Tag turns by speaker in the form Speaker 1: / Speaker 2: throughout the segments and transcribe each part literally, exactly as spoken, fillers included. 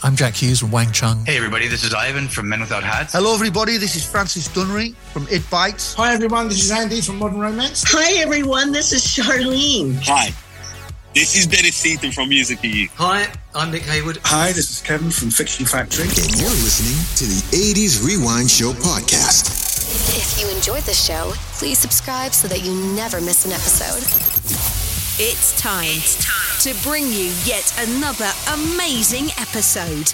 Speaker 1: I'm Jack Hughes from Wang Chung.
Speaker 2: Hey everybody, this is Ivan from Men Without Hats.
Speaker 3: Hello everybody, this is Francis Dunnery from It Bites.
Speaker 4: Hi everyone, this is Andy from Modern Romance.
Speaker 5: Hi everyone, this is Charlene.
Speaker 6: Hi, this is Dennis Seaton from Music E U.
Speaker 7: Hi, I'm Nick Hayward.
Speaker 8: Hi, this is Kevin from Fiction Factory.
Speaker 9: And you're listening to the eighties Rewind Show podcast.
Speaker 10: If you enjoyed the show, please subscribe so that you never miss an episode.
Speaker 11: It's time, it's time to bring you yet another amazing episode.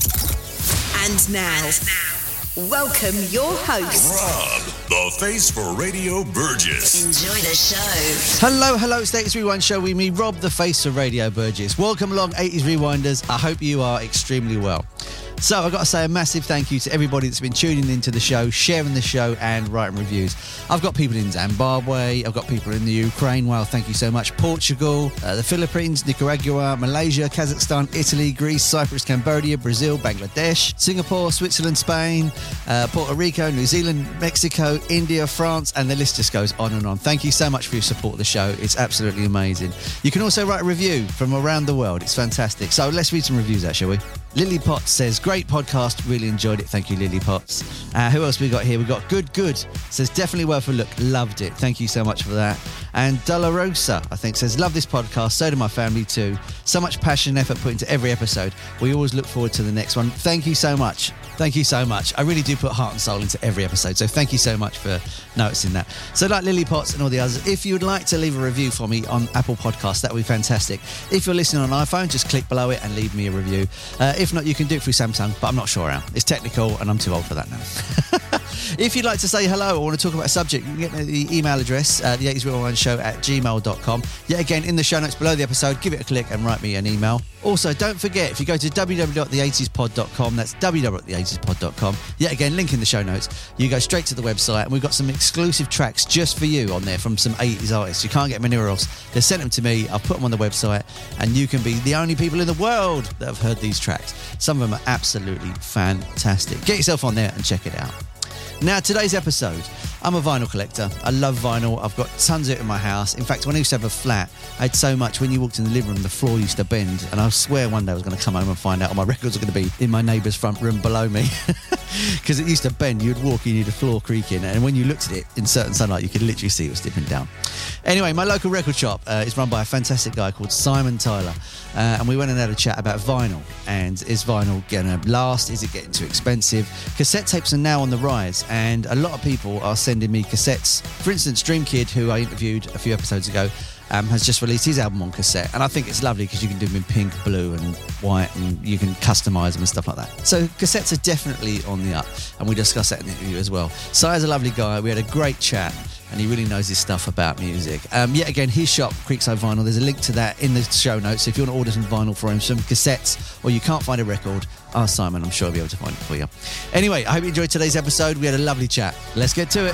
Speaker 11: And now, and now welcome your host,
Speaker 12: Rob, the face for Radio Burgess.
Speaker 11: Enjoy the show.
Speaker 13: Hello, hello, it's the eighties Rewind Show with me, Rob, the face for Radio Burgess. Welcome along, eighties Rewinders. I hope you are extremely well. So I've got to say a massive thank you to everybody that's been tuning into the show, sharing the show and writing reviews. I've got people in Zimbabwe, I've got people in the Ukraine, well, thank you so much, Portugal, uh, the Philippines, Nicaragua, Malaysia, Kazakhstan, Italy, Greece, Cyprus, Cambodia, Brazil, Bangladesh, Singapore, Switzerland, Spain, uh, Puerto Rico, New Zealand, Mexico, India, France, and the list just goes on and on. Thank you so much for your support of the show. It's absolutely amazing. You can also write a review from around the world. It's fantastic. So let's read some reviews out, shall we? Lily Potts says, great podcast, really enjoyed it. Thank you, Lily Potts. Uh, who else we got here? We got Good Good, says, definitely worth a look, loved it. Thank you so much for that. And Dolorosa, I think, says, love this podcast, so do my family too. So much passion and effort put into every episode. We always look forward to the next one. Thank you so much. Thank you so much. I really do put heart and soul into every episode, so thank you so much for noticing that. So like Lily Potts and all the others, if you would like to leave a review for me on Apple Podcasts, that would be fantastic. If you're listening on iPhone, just click below it and leave me a review. Uh, if not, you can do it through Samsung, but I'm not sure how. It's technical and I'm too old for that now. If you'd like to say hello or want to talk about a subject, you can get me the email address, uh, the eighties Rewind Show at gmail dot com. Yet again, in the show notes below the episode, give it a click and write me an email. Also, don't forget, if you go to w w w dot the eighties pod dot com, that's w w w dot the eighties pod dot com. Yet again, link in the show notes. You go straight to the website, and we've got some exclusive tracks just for you on there from some eighties artists. You can't get them anywhere else. They sent them to me. I've put them on the website, and you can be the only people in the world that have heard these tracks. Some of them are absolutely fantastic. Get yourself on there and check it out. Now, today's episode, I'm a vinyl collector. I love vinyl. I've got tons of it in my house. In fact, when I used to have a flat, I had so much, when you walked in the living room, the floor used to bend. And I swear one day I was going to come home and find out all my records are going to be in my neighbour's front room below me. Because it used to bend. You'd walk in, you'd the floor creaking. And when you looked at it in certain sunlight, you could literally see it was dipping down. Anyway, my local record shop uh, is run by a fantastic guy called Simon Tyler. Uh, and we went and had a chat about vinyl. And is vinyl going to last? Is it getting too expensive? Cassette tapes are now on the rise. And a lot of people are sending me cassettes. For instance, Dream Kid, who I interviewed a few episodes ago, um, has just released his album on cassette. And I think it's lovely because you can do them in pink, blue and white, and you can customise them and stuff like that. So cassettes are definitely on the up. And we discussed that in the interview as well. Si's a lovely guy. We had a great chat. And he really knows his stuff about music. Um, yet again, his shop, Creekside Vinyl, there's a link to that in the show notes. So if you want to order some vinyl for him, some cassettes, or you can't find a record, ask Simon. I'm sure he'll be able to find it for you. Anyway, I hope you enjoyed today's episode. We had a lovely chat. Let's get to it.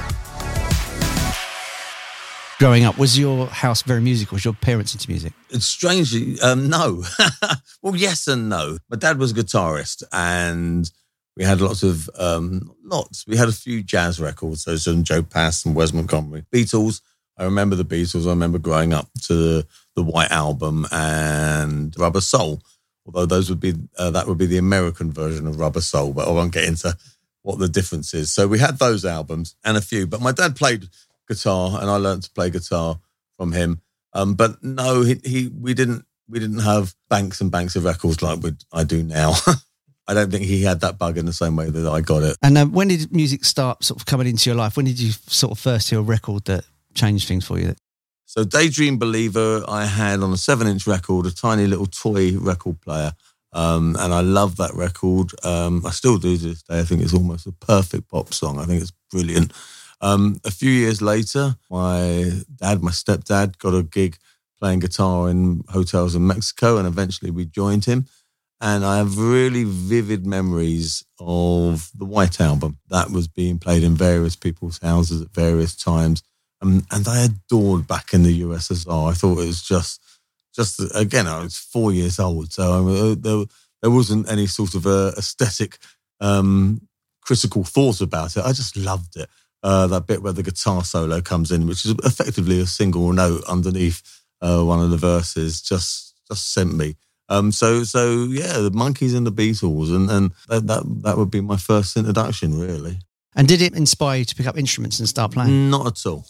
Speaker 13: Growing up, was your house very musical? Was your parents into music?
Speaker 14: It's strangely, um, no. Well, yes and no. My dad was a guitarist, and we had lots of, um, lots. We had a few jazz records, so some Joe Pass and Wes Montgomery. Beatles, I remember the Beatles. I remember growing up to the, the White Album and Rubber Soul, although those would be, uh, that would be the American version of Rubber Soul, but I won't get into what the difference is. So we had those albums and a few, but my dad played guitar and I learned to play guitar from him. Um, but no, he, he we didn't we didn't have banks and banks of records like we, I do now. I don't think he had that bug in the same way that I got it.
Speaker 13: And uh, when did music start sort of coming into your life? When did you sort of first hear a record that changed things for you?
Speaker 14: So Daydream Believer, I had on a seven-inch record, a tiny little toy record player. Um, and I love that record. Um, I still do to this day. I think it's almost a perfect pop song. I think it's brilliant. Um, a few years later, my dad, my stepdad, got a gig playing guitar in hotels in Mexico, and eventually we joined him. And I have really vivid memories of the White Album that was being played in various people's houses at various times. Um, and I adored Back in the U S S R. I thought it was just, just again, I was four years old. So I mean, there, there wasn't any sort of a aesthetic, um, critical thought about it. I just loved it. Uh, that bit where the guitar solo comes in, which is effectively a single note underneath uh, one of the verses, just, just sent me. Um, so, so yeah, the Monkees and the Beatles, and, and that, that that would be my first introduction, really.
Speaker 13: And did it inspire you to pick up instruments and start playing?
Speaker 14: Not at all.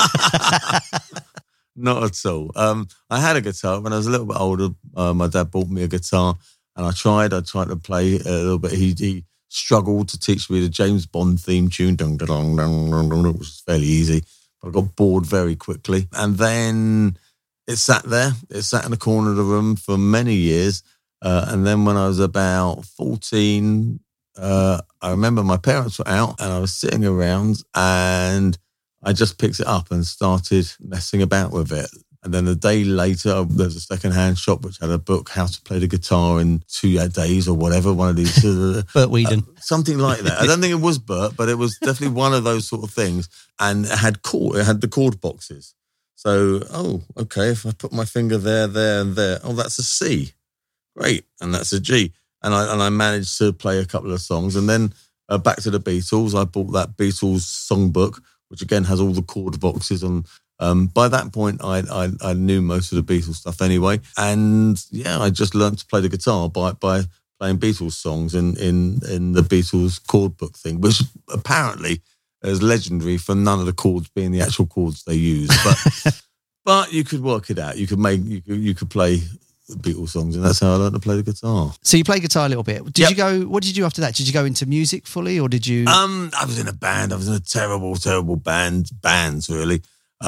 Speaker 14: Not at all. Um, I had a guitar when I was a little bit older. Uh, my dad bought me a guitar, and I tried. I tried to play a little bit. He, he struggled to teach me the James Bond theme tune, dun, dun, dun, dun, dun, dun, which was fairly easy. But I got bored very quickly, and then it sat there. It sat in the corner of the room for many years. Uh, and then when I was about fourteen, uh, I remember my parents were out and I was sitting around and I just picked it up and started messing about with it. And then a day later, there's a second-hand shop which had a book, How to Play the Guitar in Two Days or whatever, one of these. Uh,
Speaker 13: Bert Weedon.
Speaker 14: Uh, something like that. I don't think it was Bert, but it was definitely one of those sort of things. And it had chord, it had the chord boxes. So, oh, okay, if I put my finger there, there, and there, oh, that's a C. Great. And that's a G. And I and I managed to play a couple of songs. And then uh, back to the Beatles, I bought that Beatles songbook, which again has all the chord boxes. And um, by that point, I, I I knew most of the Beatles stuff anyway. And yeah, I just learned to play the guitar by by playing Beatles songs in, in, in the Beatles chord book thing, which apparently is legendary for none of the chords being the actual chords they use. But but you could work it out. You could make you could, you could play the Beatles songs, and that's how I learned to play the guitar.
Speaker 13: So you played guitar a little bit. Did
Speaker 14: Yep.
Speaker 13: you go? What did you do after that? Did you go into music fully, or did you?
Speaker 14: Um, I was in a band. I was in a terrible, terrible band. Bands really.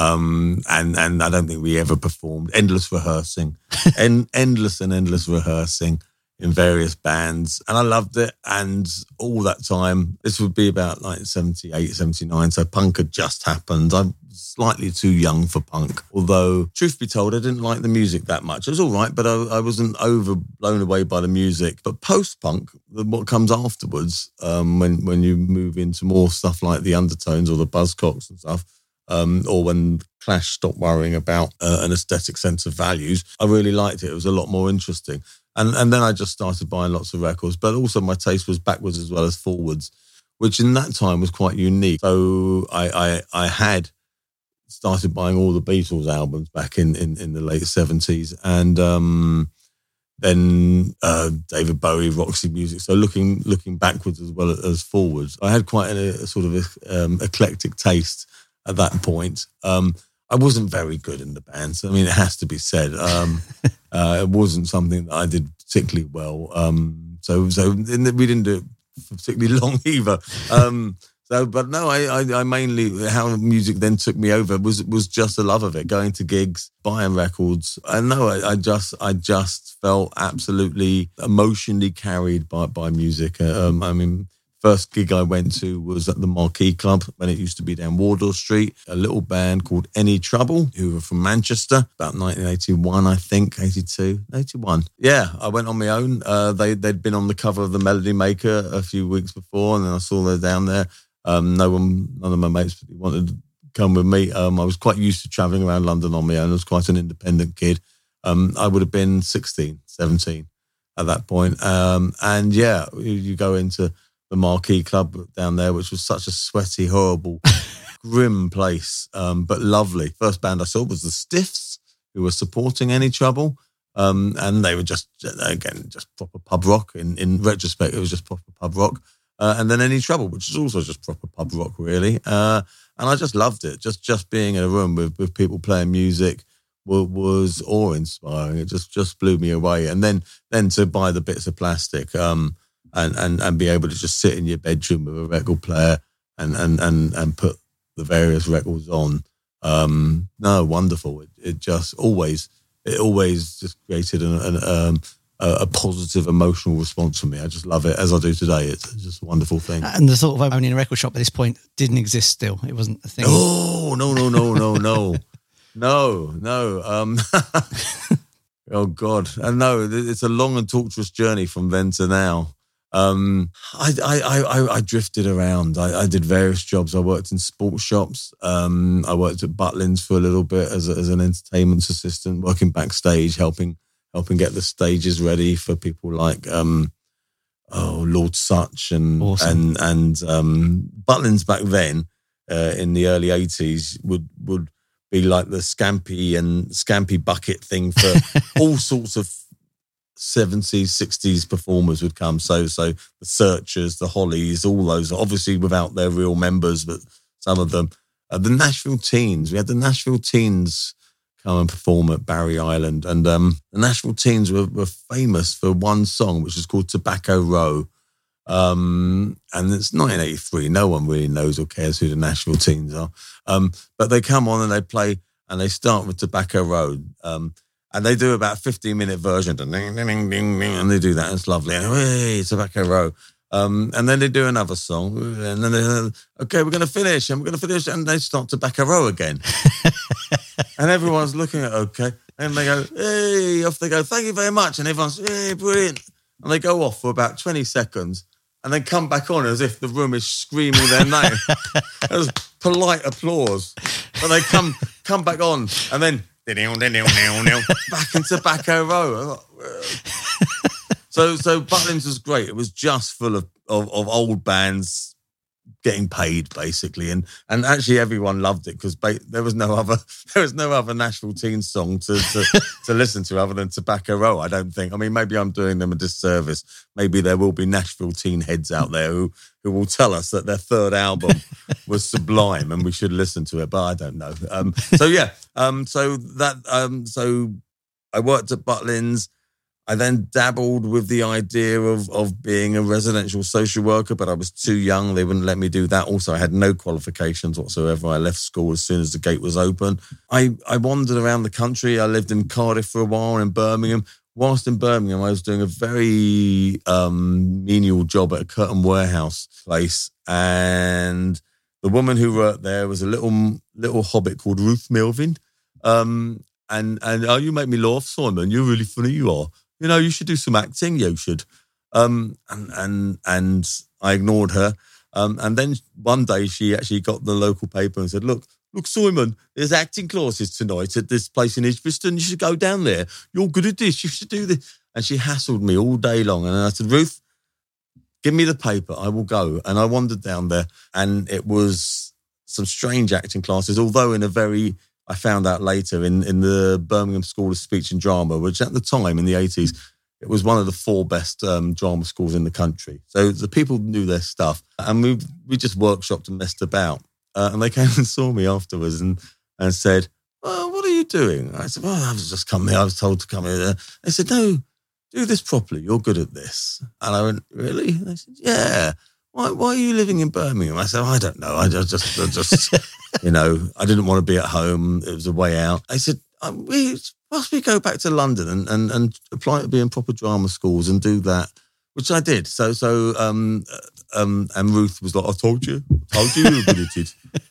Speaker 14: Um, and and I don't think we ever performed. Endless rehearsing, en- endless and endless rehearsing in various bands, and I loved it. And all that time, this would be about like seventy-eight, seventy-nine. So punk had just happened. I'm slightly too young for punk. Although, truth be told, I didn't like the music that much. It was all right, but I, I wasn't over blown away by the music. But post-punk, what comes afterwards, um, when when you move into more stuff like the Undertones or the Buzzcocks and stuff, um, or when Clash stopped worrying about uh, an aesthetic sense of values, I really liked it. It was a lot more interesting. And and then I just started buying lots of records, but also my taste was backwards as well as forwards, which in that time was quite unique. So I I, I had started buying all the Beatles albums back in, in, in the late seventies, and um, then uh, David Bowie, Roxy Music. So looking looking backwards as well as forwards, I had quite a, a sort of um, eclectic taste at that point. Um, I wasn't very good in the bands. I mean, it has to be said. Um, uh, it wasn't something that I did particularly well. Um, so, so in the, we didn't do it for particularly long either. Um, so, but no, I, I, I mainly how music then took me over was was just the love of it, going to gigs, buying records. And no, I, I just I just felt absolutely emotionally carried by by music. Um, I mean. First gig I went to was at the Marquee Club when it used to be down Wardour Street. A little band called Any Trouble, who were from Manchester, about nineteen eighty-one, I think, eighty-two, eighty-one. Yeah, I went on my own. Uh, they, they'd been on the cover of the Melody Maker a few weeks before, and then I saw them down there. Um, no one, none of my mates wanted to come with me. Um, I was quite used to travelling around London on my own. I was quite an independent kid. Um, I would have been sixteen, seventeen at that point. Um, and yeah, you, you go into the Marquee Club down there, which was such a sweaty, horrible, grim place, um, but lovely. First band I saw was the Stiffs, who were supporting Any Trouble, um, and they were just, again, just proper pub rock. In, in retrospect, it was just proper pub rock. Uh, and then Any Trouble, which is also just proper pub rock, really. Uh, and I just loved it. Just just being in a room with, with people playing music was, was awe-inspiring. It just, just blew me away. And then then to buy the bits of plastic, um, And, and and be able to just sit in your bedroom with a record player and and and, and put the various records on. Um, no, wonderful. It, it just always, it always just created an, an, um, a, a positive emotional response for me. I just love it, as I do today. It's just a wonderful thing.
Speaker 13: And the thought of owning a record shop at this point didn't exist still. It wasn't a thing.
Speaker 14: Oh, no, no, no, no, no. no, no. Um, oh, God. And no, it's a long and torturous journey from then to now. Um, I, I, I, I drifted around. I, I did various jobs. I worked in sports shops. Um, I worked at Butlins for a little bit as a, as an entertainment assistant, working backstage, helping helping get the stages ready for people like um, oh Lord Sutch and
Speaker 13: awesome.
Speaker 14: and and um, Butlins back then uh, in the early eighties would would be like the Scampi and Scampi bucket thing for all sorts of seventies, sixties performers would come. So, so the Searchers, the Hollies, all those, obviously without their real members, but some of them. Uh, the Nashville Teens, we had the Nashville Teens come and perform at Barry Island. And um, the Nashville Teens were, were famous for one song, which is called Tobacco Row. Um, and it's nineteen eighty-three. No one really knows or cares who the Nashville Teens are. Um, but they come on and they play, and they start with Tobacco Row. Um, and they do about a fifteen minute version. Ding, ding, ding, ding, and they do that. And it's lovely. And, hey, Tobacco Row. Um, and then they do another song, and then they okay, we're going to finish, and we're going to finish, and they start Tobacco Row again. And everyone's looking at okay, and they go, hey, off they go, thank you very much, and everyone's, hey, brilliant. And they go off for about twenty seconds, and then come back on as if the room is screaming their name. There's polite applause, but they come come back on, and then back in Tobacco Row. So, so Butlins was great. It was just full of, of, of old bands getting paid, basically, and and actually everyone loved it because ba- there was no other there was no other Nashville Teens song to, to to listen to other than Tobacco Row. I don't think. I mean, maybe I'm doing them a disservice. Maybe there will be Nashville teen heads out there who who will tell us that their third album was sublime and we should listen to it, but I don't know. Um, so yeah, um, so that um, so I worked at Butlins. I then dabbled with the idea of, of being a residential social worker, but I was too young. They wouldn't let me do that. Also, I had no qualifications whatsoever. I left school as soon as the gate was open. I, I wandered around the country. I lived in Cardiff for a while, in Birmingham. Whilst in Birmingham, I was doing a very um, menial job at a curtain warehouse place. And the woman who worked there was a little little hobbit called Ruth Milvin. Um, and, and oh, you make me laugh, Simon. You're really funny, you are. You know, you should do some acting. You should. Um, and and and I ignored her. Um, and then one day she actually got the local paper and said, look, look, Simon, there's acting classes tonight at this place in Edgbaston. You should go down there. You're good at this. You should do this. And she hassled me all day long. And I said, Ruth, give me the paper. I will go. And I wandered down there. And it was some strange acting classes, although in a very... I found out later in, in the Birmingham School of Speech and Drama, which at the time in the eighties, it was one of the four best um, drama schools in the country. So the people knew their stuff. And we we just workshopped and messed about. Uh, and they came and saw me afterwards and, and said, oh, what are you doing? I said, well, I was just coming here. I was told to come here. They said, no, do this properly. You're good at this. And I went, really? And they said, yeah. Why, why are you living in Birmingham? I said, I don't know. I just, I just you know, I didn't want to be at home. It was a way out. I said, um, we must we go back to London and, and, and apply to be in proper drama schools and do that, which I did. So, so, um, um, and Ruth was like, I told you, I told you you were good at it.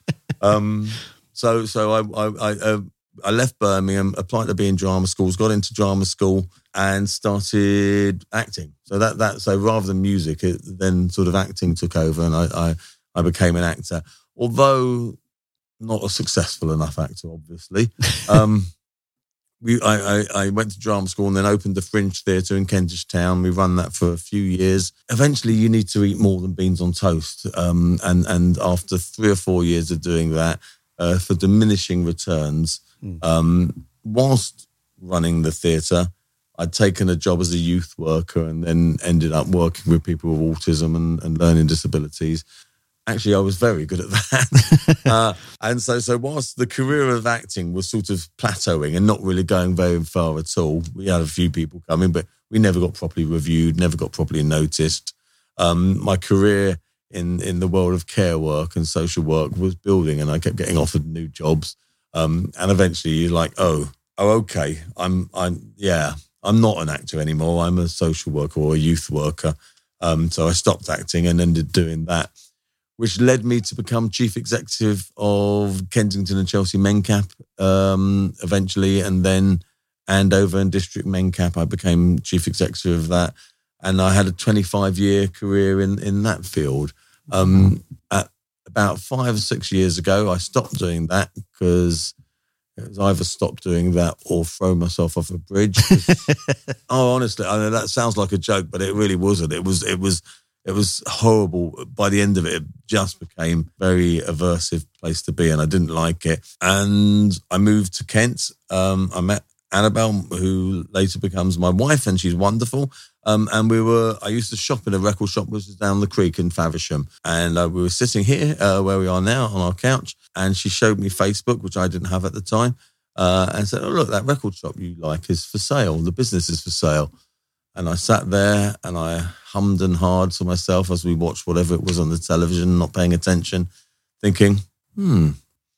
Speaker 14: Um, so, so I, I, I, uh, I left Birmingham, applied to be in drama schools, got into drama school and started acting. So that, that, so rather than music, it, then sort of acting took over and I, I, I became an actor. Although not a successful enough actor, obviously. Um, we, I, I, I went to drama school and then opened the Fringe Theatre in Kentish Town. We ran that for a few years. Eventually, you need to eat more than beans on toast. Um, and, and after three or four years of doing that, uh, for diminishing returns, mm. um, whilst running the theatre, I'd taken a job as a youth worker and then ended up working with people with autism and, and learning disabilities. Actually, I was very good at that. uh, and so, so whilst the career of acting was sort of plateauing and not really going very far at all, we had a few people coming, but we never got properly reviewed, never got properly noticed. Um, my career in, in the world of care work and social work was building and I kept getting offered new jobs. Um, and eventually you're like, oh, oh, okay, I'm, I'm, yeah, I'm not an actor anymore. I'm a social worker or a youth worker. Um, so I stopped acting and ended doing that, which led me to become chief executive of Kensington and Chelsea Mencap um, eventually, and then Andover and District Mencap. I became chief executive of that, and I had a twenty-five year career in, in that field. Um, at about five or six years ago, I stopped doing that because it was either stop doing that or throw myself off a bridge. Oh, honestly, I know that sounds like a joke, but it really wasn't. It was, it was, it was horrible. By the end of it, it just became a very aversive place to be, and I didn't like it. And I moved to Kent. Um, I met Annabelle, who later becomes my wife, and she's wonderful. Um, and we were, I used to shop in a record shop, which is down the creek in Faversham. And uh, we were sitting here, uh, where we are now, on our couch. And she showed me Facebook, which I didn't have at the time, uh, and said, oh, look, that record shop you like is for sale. The business is for sale. And I sat there and I hummed and hawed to myself as we watched whatever it was on the television, not paying attention, thinking, hmm,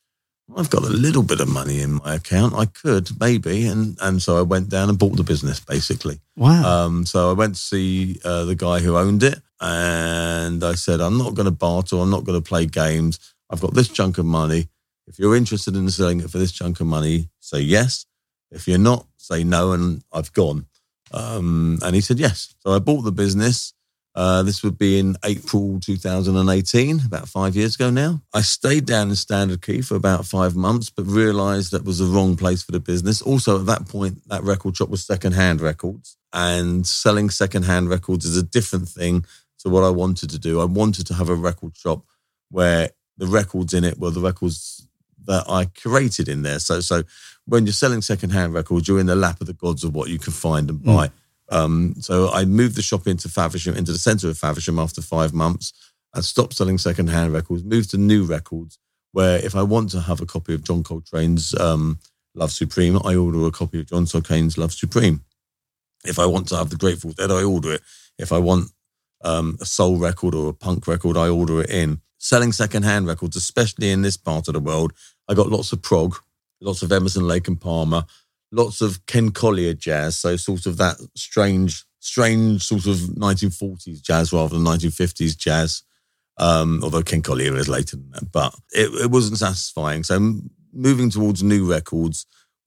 Speaker 14: I've got a little bit of money in my account. I could, maybe. And and so I went down and bought the business, basically.
Speaker 13: Wow.
Speaker 14: Um, so I went to see uh, the guy who owned it, and I said, I'm not going to barter. I'm not going to play games. I've got this chunk of money. If you're interested in selling it for this chunk of money, say yes. If you're not, say no, and I've gone. Um, and he said yes. So I bought the business. Uh, this would be in April two thousand eighteen, about five years ago now. I stayed down in Standard Key for about five months, but realised that was the wrong place for the business. Also, at that point, that record shop was second-hand records, and selling second-hand records is a different thing to what I wanted to do. I wanted to have a record shop where the records in it were the records that I curated in there. So, so when you're selling second-hand records, you're in the lap of the gods of what you can find and buy. Mm. Um, so I moved the shop into Faversham, into the centre of Faversham after five months. I stopped selling second-hand records, moved to new records, where if I want to have a copy of John Coltrane's um, Love Supreme, I order a copy of John Coltrane's Love Supreme. If I want to have the Grateful Dead, I order it. If I want um, a soul record or a punk record, I order it in. Selling second-hand records, especially in this part of the world, I got lots of prog, lots of Emerson, Lake and Palmer, lots of Ken Collier jazz, so sort of that strange, strange sort of nineteen forties jazz rather than nineteen fifties jazz, um, although Ken Collier is later than that. But it, it wasn't satisfying. So moving towards new records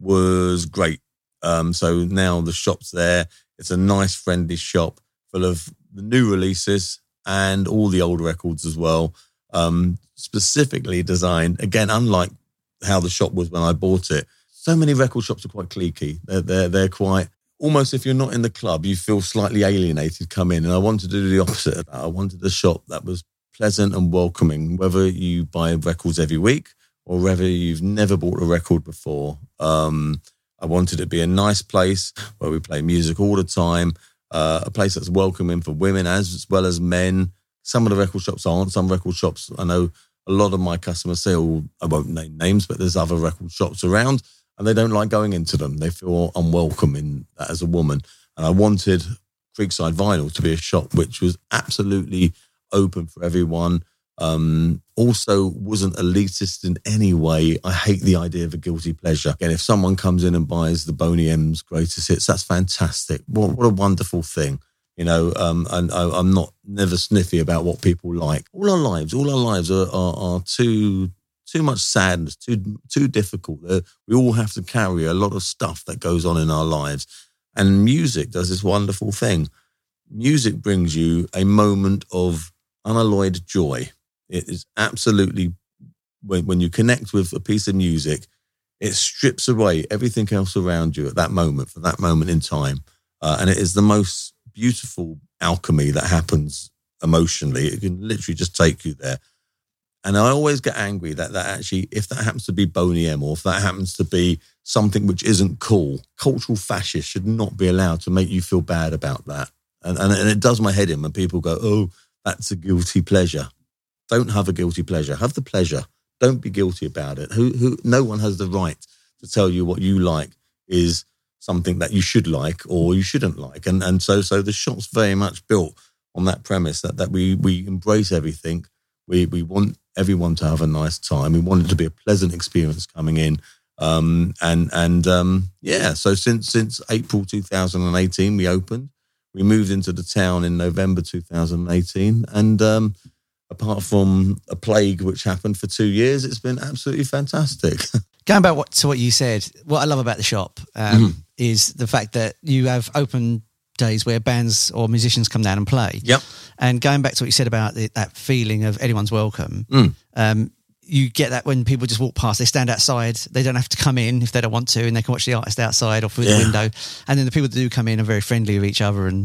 Speaker 14: was great. Um, so now the shop's there. It's a nice, friendly shop full of the new releases and all the old records as well, um, specifically designed, again, unlike how the shop was when I bought it. So many record shops are quite cliquey. They're, they're, they're quite, almost if you're not in the club, you feel slightly alienated, come in. And I wanted to do the opposite of that. I wanted a shop that was pleasant and welcoming, whether you buy records every week or whether you've never bought a record before. Um, I wanted it to be a nice place where we play music all the time, uh, a place that's welcoming for women as, as well as men. Some of the record shops aren't. Some record shops, I know a lot of my customers say, oh, I won't name names, but there's other record shops around, and they don't like going into them. They feel unwelcome in that as a woman. And I wanted Creekside Vinyl to be a shop which was absolutely open for everyone. Um, also wasn't elitist in any way. I hate the idea of a guilty pleasure. Again, if someone comes in and buys the Boney M's greatest hits, that's fantastic. What, what a wonderful thing. You know, um, and I, I'm not never sniffy about what people like. All our lives, all our lives are, are, are too... too much sadness, too too difficult. Uh, we all have to carry a lot of stuff that goes on in our lives. And music does this wonderful thing. Music brings you a moment of unalloyed joy. It is absolutely, when, when you connect with a piece of music, it strips away everything else around you at that moment, for that moment in time. Uh, and it is the most beautiful alchemy that happens emotionally. It can literally just take you there. And I always get angry that that actually, if that happens to be Boney M, or if that happens to be something which isn't cool, cultural fascists should not be allowed to make you feel bad about that. And, and, and it does my head in when people go, oh, that's a guilty pleasure. Don't have a guilty pleasure. Have the pleasure. Don't be guilty about it. Who, who, no one has the right to tell you what you like is something that you should like or you shouldn't like. And and so so the shop's very much built on that premise that, that we we embrace everything. We we want everyone to have a nice time. We want it to be a pleasant experience coming in. Um, and and um, yeah, so since since April two thousand eighteen, we opened. We moved into the town in November two thousand eighteen. And um, apart from a plague which happened for two years, it's been absolutely fantastic.
Speaker 13: Going back what, to what you said, what I love about the shop um, mm. is the fact that you have open days where bands or musicians come down and play.
Speaker 14: Yep.
Speaker 13: And going back to what you said about the, that feeling of anyone's welcome,
Speaker 14: mm.
Speaker 13: um, you get that when people just walk past, they stand outside, they don't have to come in if they don't want to, and they can watch the artist outside or through yeah. the window. And then the people that do come in are very friendly with each other, and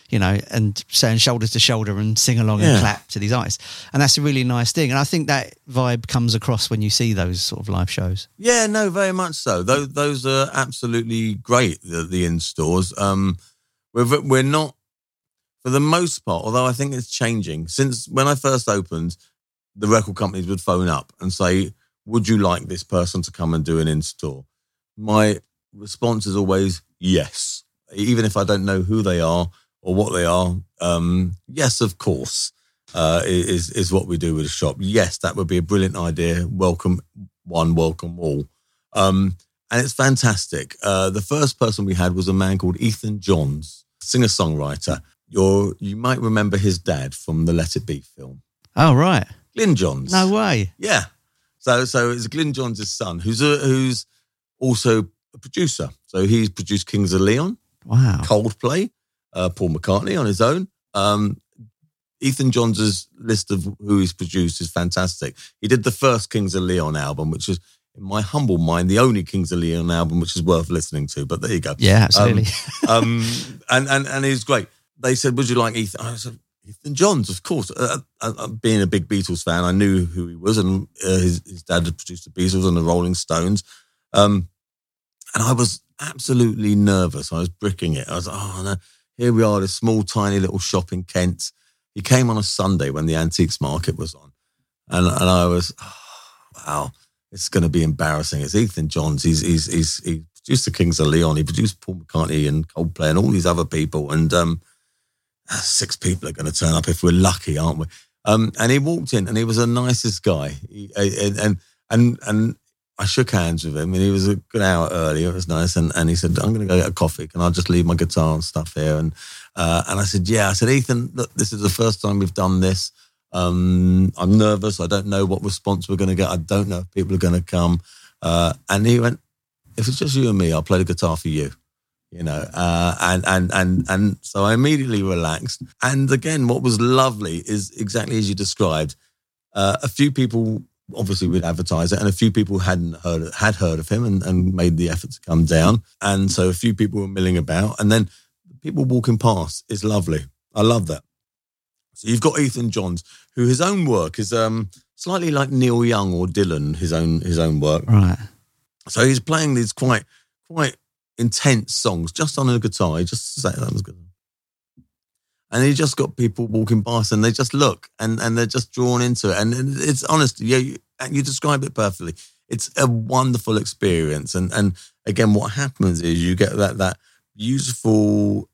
Speaker 13: you know, and stand shoulder to shoulder and sing along
Speaker 14: Yeah.
Speaker 13: and clap to these artists. And that's a really nice thing. And I think that vibe comes across when you see those sort of live shows.
Speaker 14: Yeah, no, very much so. Those, those are absolutely great, the, the in-stores. Um, we're, we're not, for the most part, although I think it's changing. Since when I first opened, the record companies would phone up and say, would you like this person to come and do an in-store? My response is always yes. Even if I don't know who they are or what they are, um, yes, of course, uh, is is what we do with a shop. Yes, that would be a brilliant idea. Welcome one, welcome all. Um, and it's fantastic. Uh, the first person we had was a man called Ethan Johns, singer-songwriter. You're, you might remember his dad from the Let It Be film.
Speaker 13: Oh, right.
Speaker 14: Glyn Johns.
Speaker 13: No way.
Speaker 14: Yeah. So so it's Glyn Johns' son, who's a, who's also a producer. So he's produced Kings of Leon,
Speaker 13: wow,
Speaker 14: Coldplay, uh, Paul McCartney on his own. Um, Ethan Johns' list of who he's produced is fantastic. He did the first Kings of Leon album, which is, in my humble mind, the only Kings of Leon album which is worth listening to. But there you go.
Speaker 13: Yeah, absolutely.
Speaker 14: Um, um, and, and, and he's great. They said, would you like Ethan? I said, Ethan Johns, of course. Uh, uh, being a big Beatles fan, I knew who he was, and uh, his, his dad had produced the Beatles and the Rolling Stones. Um, and I was absolutely nervous. I was bricking it. I was like, oh, no, here we are, this small, tiny little shop in Kent. He came on a Sunday when the Antiques Market was on. And and I was, oh, wow, it's going to be embarrassing. It's Ethan Johns. He's, he's, he's, he produced the Kings of Leon. He produced Paul McCartney and Coldplay and all these other people. And um, six people are going to turn up if we're lucky, aren't we? Um, and he walked in and he was the nicest guy. He, and, and, and, and I shook hands with him and he was a good hour early. It was nice. And, and he said, I'm going to go get a coffee. Can I just leave my guitar and stuff here? And uh, and I said, yeah. I said, Ethan, look, this is the first time we've done this. Um, I'm nervous. I don't know what response we're going to get. I don't know if people are going to come. Uh, and he went, if it's just you and me, I'll play the guitar for you. You know, uh, and, and, and, and so I immediately relaxed. And again, what was lovely is exactly as you described. Uh, a few people obviously would advertise it and a few people hadn't heard, had heard of him and, and made the effort to come down. And so a few people were milling about and then people walking past is lovely. I love that. So you've got Ethan Johns, who his own work is um, slightly like Neil Young or Dylan, his own, his own work.
Speaker 13: Right.
Speaker 14: So he's playing these quite, quite, intense songs just on a guitar. He just say that was good, and he just got people walking past, and they just look, and and they're just drawn into it. And it's honestly, yeah, you, you described it perfectly. It's a wonderful experience, and and again, what happens is you get that that beautiful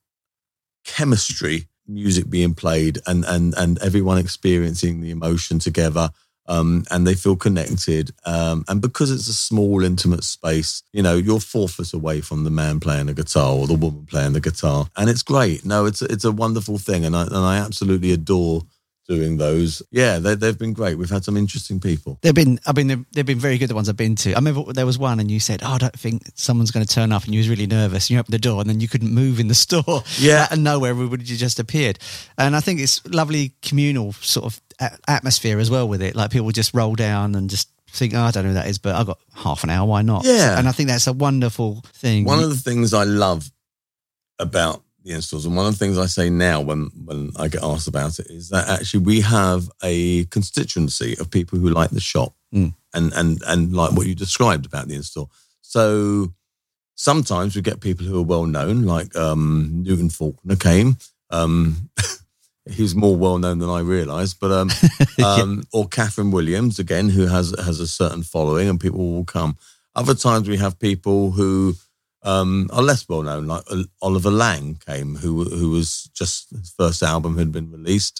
Speaker 14: chemistry, music being played, and and and everyone experiencing the emotion together. Um, and they feel connected. Um, and because it's a small, intimate space, you know, you're four foot away from the man playing the guitar or the woman playing the guitar. And it's great. No, it's, it's a wonderful thing. And I, and I absolutely adore doing those. Yeah, they, they've been great. We've had some interesting people.
Speaker 13: They've been, I mean, they've, they've been very good, the ones I've been to. I remember there was one and you said, oh, I don't think someone's going to turn up, and you was really nervous. And you opened the door and then you couldn't move in the store.
Speaker 14: Yeah.
Speaker 13: Out of nowhere, everybody just appeared. And I think it's lovely communal sort of atmosphere as well with it. Like people just roll down and just think, oh, I don't know who that is, but I've got half an hour, why not?
Speaker 14: Yeah.
Speaker 13: And I think that's a wonderful thing.
Speaker 14: One of the things I love about the installs, and one of the things I say now when, when I get asked about it, is that actually we have a constituency of people who like the shop
Speaker 13: mm.
Speaker 14: and, and, and like what you described about the install. So sometimes we get people who are well known, like um, Newton Faulkner came. Um, he's more well known than I realised, but um, um, yeah. Or Catherine Williams again, who has has a certain following, and people will come. Other times we have people who um, are less well known, like Oliver Lang came, who who was just his first album had been released,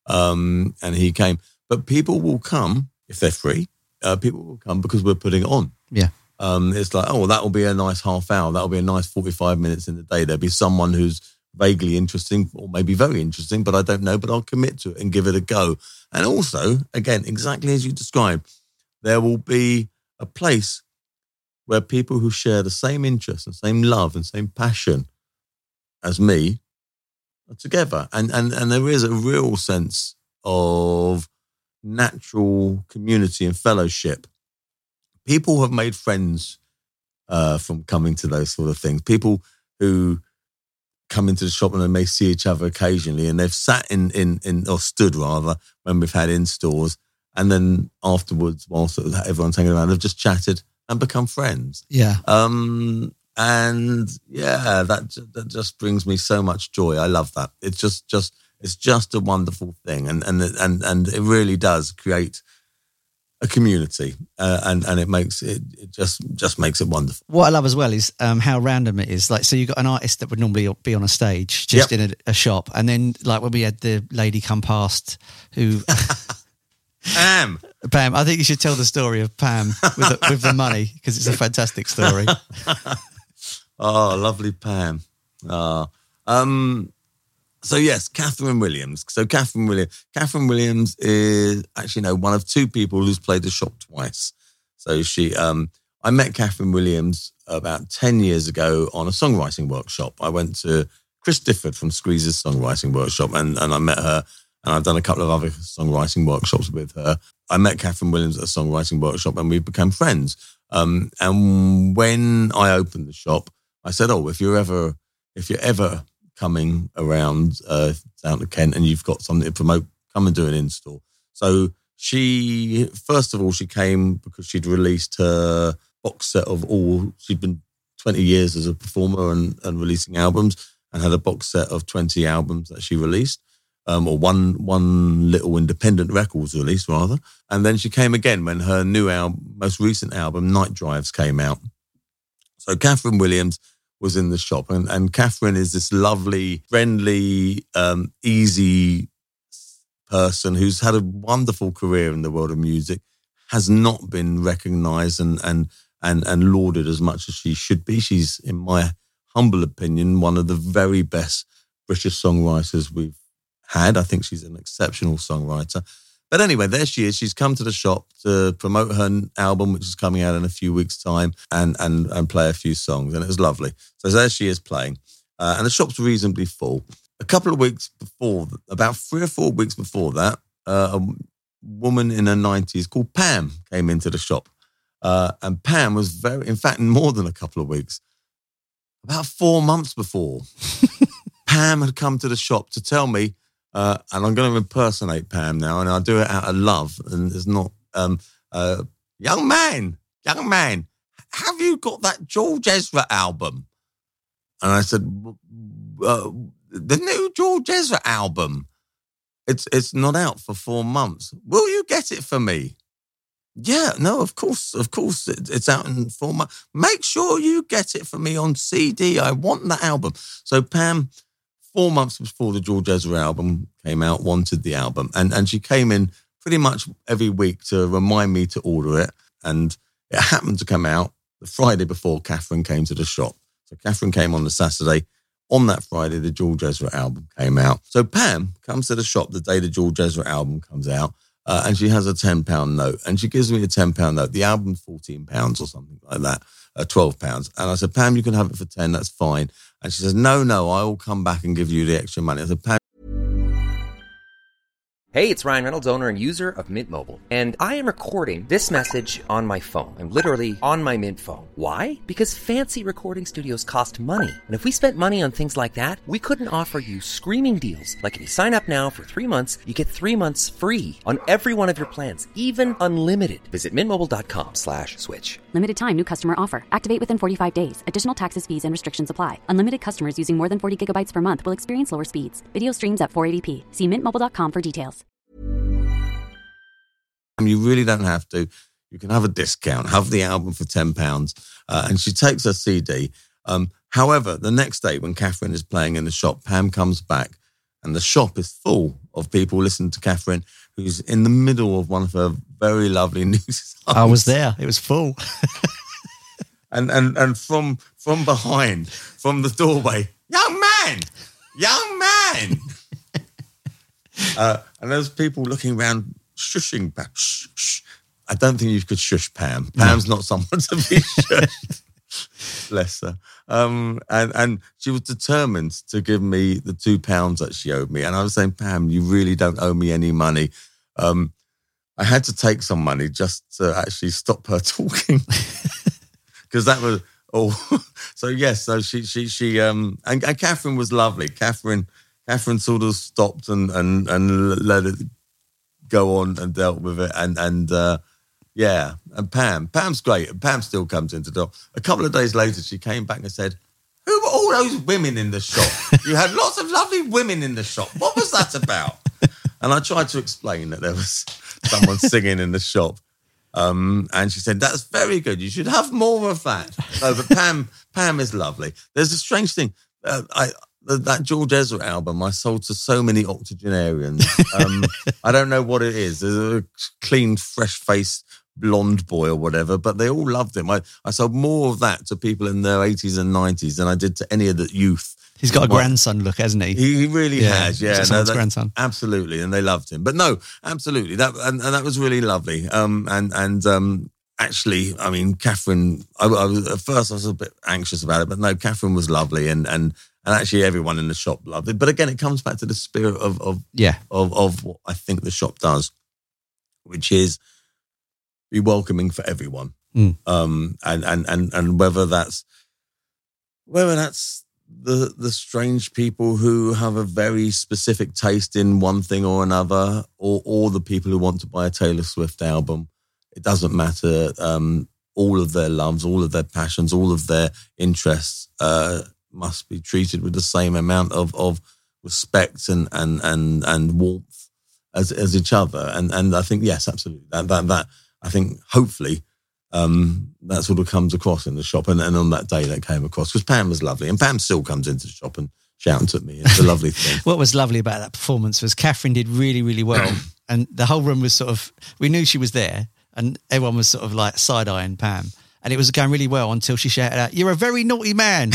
Speaker 14: um, and he came. But people will come if they're free. Uh, people will come because we're putting it on.
Speaker 13: Yeah.
Speaker 14: Um, it's like, oh, that will be a nice half hour. That'll be a nice forty-five minutes in the day. There'll be someone who's vaguely interesting or maybe very interesting, but I don't know, but I'll commit to it and give it a go. And also, again, exactly as you described, there will be a place where people who share the same interest and same love and same passion as me are together. And, and, and there is a real sense of natural community and fellowship. People have made friends uh, from coming to those sort of things. People who come into the shop and they may see each other occasionally, and they've sat in, in, in or stood rather, when we've had in stores, and then afterwards, whilst everyone's hanging around, they've just chatted and become friends.
Speaker 13: Yeah.
Speaker 14: Um, and yeah, that that just brings me so much joy. I love that. It's just just it's just a wonderful thing, and and and and it really does create a community, uh, and and it makes it, it just just makes it wonderful.
Speaker 13: What I love as well is um, how random it is. Like, so you've got an artist that would normally be on a stage just yep. in a, a shop, and then like when we had the lady come past who
Speaker 14: Pam
Speaker 13: Pam I think you should tell the story of Pam with the, with the money, because it's a fantastic story.
Speaker 14: Oh, lovely Pam. Oh. um So yes, Catherine Williams. So Catherine Williams, Catherine Williams is actually no one of two people who's played the shop twice. So she, um, I met Catherine Williams about ten years ago on a songwriting workshop. I went to Chris Difford from Squeeze's songwriting workshop, and, and I met her, and I've done a couple of other songwriting workshops with her. I met Catherine Williams at a songwriting workshop, and we became friends. Um, and when I opened the shop, I said, "Oh, if you're ever, if you're ever." coming around uh, down to Kent and you've got something to promote, come and do an in-store." So she, first of all, she came because she'd released her box set of all, she'd been twenty years as a performer and, and releasing albums, and had a box set of twenty albums that she released, um, or one one little independent record was released rather. And then she came again when her new album, most recent album, Night Drives, came out. So Catherine Williams was in the shop, and, and Catherine is this lovely, friendly, um, easy person who's had a wonderful career in the world of music, has not been recognised and and and and lauded as much as she should be. She's, in my humble opinion, one of the very best British songwriters we've had. I think she's an exceptional songwriter. But anyway, there she is. She's come to the shop to promote her album, which is coming out in a few weeks' time, and and and play a few songs. And it was lovely. So there she is playing. Uh, and the shop's reasonably full. A couple of weeks before, about three or four weeks before that, uh, a woman in her nineties called Pam came into the shop. Uh, and Pam was very, in fact, more than a couple of weeks, about four months before, Pam had come to the shop to tell me, Uh, and I'm going to impersonate Pam now, and I'll do it out of love. And it's not, um, uh, young man, young man, have you got that George Ezra album? And I said, uh, the new George Ezra album, it's it's not out for four months. Will you get it for me? Yeah, no, of course, of course, it, it's out in four months. Make sure you get it for me on C D. I want that album. So Pam, four months before the George Ezra album came out, wanted the album. And and she came in pretty much every week to remind me to order it. And it happened to come out the Friday before Catherine came to the shop. So Catherine came on the Saturday. On that Friday, the George Ezra album came out. So Pam comes to the shop the day the George Ezra album comes out, uh, and she has a ten pound note. And she gives me a ten pound note. The album's fourteen pounds or something like that, uh, twelve pounds. And I said, Pam, you can have it for ten, that's fine. And she says, no, no, I will come back and give you the extra money. I said, Pam.
Speaker 1: Hey, it's Ryan Reynolds, owner and user of Mint Mobile. And I am recording this message on my phone. I'm literally on my Mint phone. Why? Because fancy recording studios cost money. And if we spent money on things like that, we couldn't offer you screaming deals. Like if you sign up now for three months, you get three months free on every one of your plans, even unlimited. Visit mintmobile.com slash switch.
Speaker 7: Limited time new customer offer. Activate within forty-five days. Additional taxes, fees, and restrictions apply. Unlimited customers using more than forty gigabytes per month will experience lower speeds. Video streams at four eighty p. See mint mobile dot com for details.
Speaker 14: You really don't have to. You can have a discount, have the album for ten pounds. Uh, and she takes her C D. Um, however, the next day when Catherine is playing in the shop, Pam comes back and the shop is full of people listening to Catherine, who's in the middle of one of her very lovely new songs.
Speaker 13: I was there. It was full.
Speaker 14: and and and from from behind, from the doorway, young man, young man. uh, and there's people looking around, shushing Pam. Shh, shh. I don't think you could shush Pam. Pam's no. not someone to be shushed. Bless her. Um, and, and she was determined to give me the two pounds that she owed me. And I was saying, Pam, you really don't owe me any money. Um, I had to take some money just to actually stop her talking. Because that was, Oh, so yes, so she she she um and, and Catherine was lovely. Catherine Catherine sort of stopped and and and let it go on and dealt with it, and and uh, yeah, and Pam Pam's great. Pam still comes into the door. A couple of days later, she came back and said, "Who were all those women in the shop? You had lots of lovely women in the shop. What was that about?" And I tried to explain that there was someone singing in the shop. Um, and she said, "That's very good. You should have more of that." No, but Pam, Pam is lovely. There's a strange thing. Uh, I that George Ezra album I sold to so many octogenarians. Um, I don't know what it is. There's a clean, fresh-faced blonde boy or whatever, but they all loved him. I, I sold more of that to people in their eighties and nineties than I did to any of the youth.
Speaker 13: He's got a grandson look, hasn't he?
Speaker 14: He really
Speaker 13: yeah,
Speaker 14: has, yeah.
Speaker 13: No,
Speaker 14: that,
Speaker 13: grandson.
Speaker 14: Absolutely, and they loved him. But no, absolutely, that and, and that was really lovely. Um, and and um, actually, I mean, Catherine. I, I was at first I was a bit anxious about it, but no, Catherine was lovely, and and and actually everyone in the shop loved it. But again, it comes back to the spirit of of
Speaker 13: yeah
Speaker 14: of of what I think the shop does, which is be welcoming for everyone.
Speaker 13: Mm.
Speaker 14: Um, and and and and whether that's whether that's the the strange people who have a very specific taste in one thing or another, or or the people who want to buy a Taylor Swift album. It doesn't matter. Um, all of their loves, all of their passions, all of their interests uh, must be treated with the same amount of, of respect and and and and warmth as as each other. And and I think yes, absolutely. That that that I think hopefully. Um, that sort of comes across in the shop, and, and on that day that came across, because Pam was lovely, and Pam still comes into the shop and shouts at me. It's a lovely thing.
Speaker 13: What was lovely about that performance was Catherine did really, really well, and the whole room was sort of, we knew she was there, and everyone was sort of like side-eyeing Pam, and it was going really well until she shouted out, "You're a very naughty man."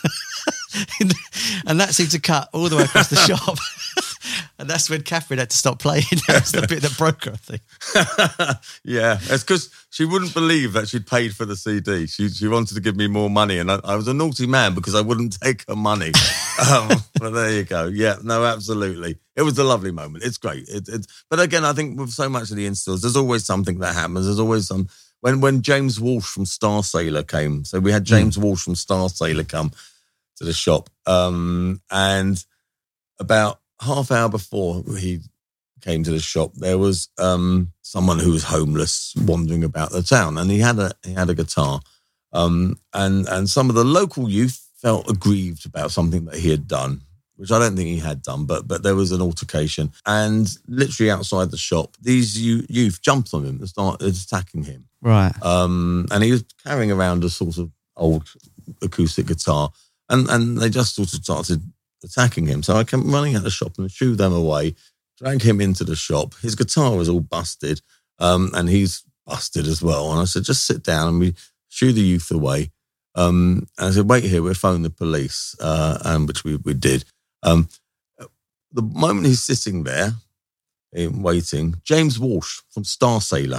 Speaker 13: And that seemed to cut all the way across the shop. And that's when Catherine had to stop playing. That's the bit that broke her, I think.
Speaker 14: Yeah, it's because she wouldn't believe that she'd paid for the C D. She she wanted to give me more money, and I, I was a naughty man because I wouldn't take her money. um, but there you go. Yeah, no, absolutely. It was a lovely moment. It's great. It, it, but again, I think with so much of the installs, there's always something that happens. There's always some... When, when James Walsh from Star Sailor came, so we had James mm. Walsh from Star Sailor come to the shop, um, and about half hour before he came to the shop, there was um, someone who was homeless wandering about the town, and he had a he had a guitar, um, and and some of the local youth felt aggrieved about something that he had done, which I don't think he had done, but but there was an altercation, and literally outside the shop, these youth jumped on him and started attacking him.
Speaker 13: Right,
Speaker 14: um, and he was carrying around a sort of old acoustic guitar. And and they just sort of started attacking him. So I came running out of the shop and shooed them away, dragged him into the shop. His guitar was all busted, um, and he's busted as well. And I said, just sit down, and we shoo the youth away. Um, and I said, wait here, we'll phone the police, uh, and which we, we did. Um, the moment he's sitting there, waiting, James Walsh from Star Sailor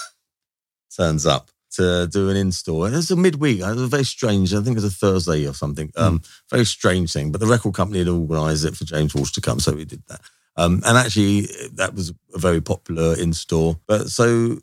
Speaker 14: turns up to do an install. And it was a midweek. It was very strange. I think it was a Thursday or something. Um, mm. Very strange thing. But the record company had organised it for James Walsh to come, so we did that. Um, and actually, that was a very popular install. But so,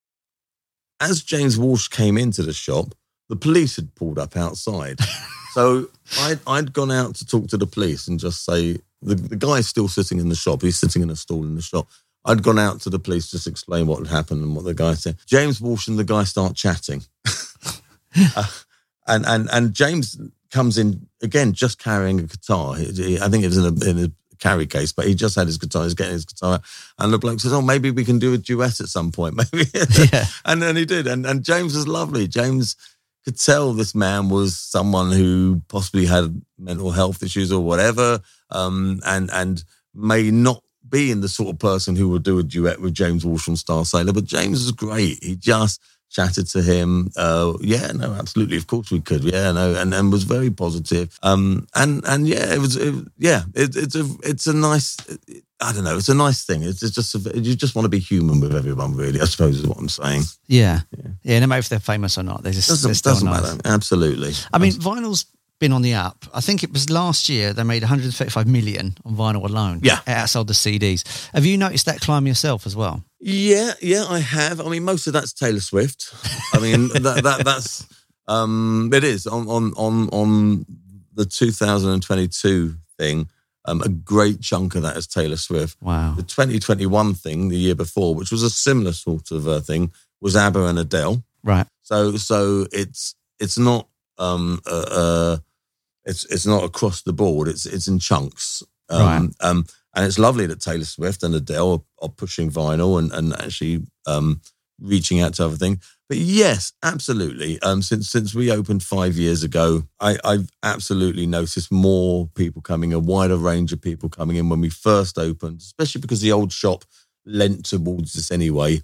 Speaker 14: as James Walsh came into the shop, the police had pulled up outside. So I'd, I'd gone out to talk to the police and just say, the, the guy's still sitting in the shop. He's sitting in a stall in the shop. I'd gone out to the police just to explain what had happened and what the guy said. James Walsh and the guy start chatting. uh, and, and and James comes in, again, just carrying a guitar. He, he, I think it was in a, in a carry case, but he just had his guitar. He's getting his guitar out. And the bloke says, oh, maybe we can do a duet at some point. Maybe. Yeah. And then he did. And, and James was lovely. James could tell this man was someone who possibly had mental health issues or whatever, um, and and may not being the sort of person who would do a duet with James Walsh from Star Sailor, but James was great. He just chatted to him. Uh, yeah, no, absolutely. Of course we could. Yeah, no, and, and was very positive. Um, and and yeah, it was. It, yeah, it, it's a it's a nice. It, I don't know. It's a nice thing. It's just a, you just want to be human with everyone, really. I suppose is what I'm saying.
Speaker 13: Yeah, yeah. yeah no matter if they're famous or not, they just
Speaker 14: doesn't,
Speaker 13: still
Speaker 14: doesn't
Speaker 13: nice.
Speaker 14: matter. Absolutely.
Speaker 13: I mean, vinyl's been on the up. I think it was last year they made one hundred thirty-five million on vinyl alone.
Speaker 14: Yeah,
Speaker 13: outsold the C Ds. Have you noticed that climb yourself as well?
Speaker 14: Yeah, yeah, I have. I mean, most of that's Taylor Swift. I mean, that, that that's Um, it is on on on on the two thousand twenty-two thing. Um, a great chunk of that is Taylor Swift.
Speaker 13: Wow.
Speaker 14: The twenty twenty-one thing, the year before, which was a similar sort of uh, thing, was ABBA and Adele.
Speaker 13: Right.
Speaker 14: So so it's it's not um uh, uh it's it's not across the board. It's it's in chunks. Um,
Speaker 13: right.
Speaker 14: Um, and it's lovely that Taylor Swift and Adele are, are pushing vinyl and and actually um reaching out to other things. But yes, absolutely. Um, since since we opened five years ago, I, I've absolutely noticed more people coming, a wider range of people coming in when we first opened, especially because the old shop lent towards us anyway.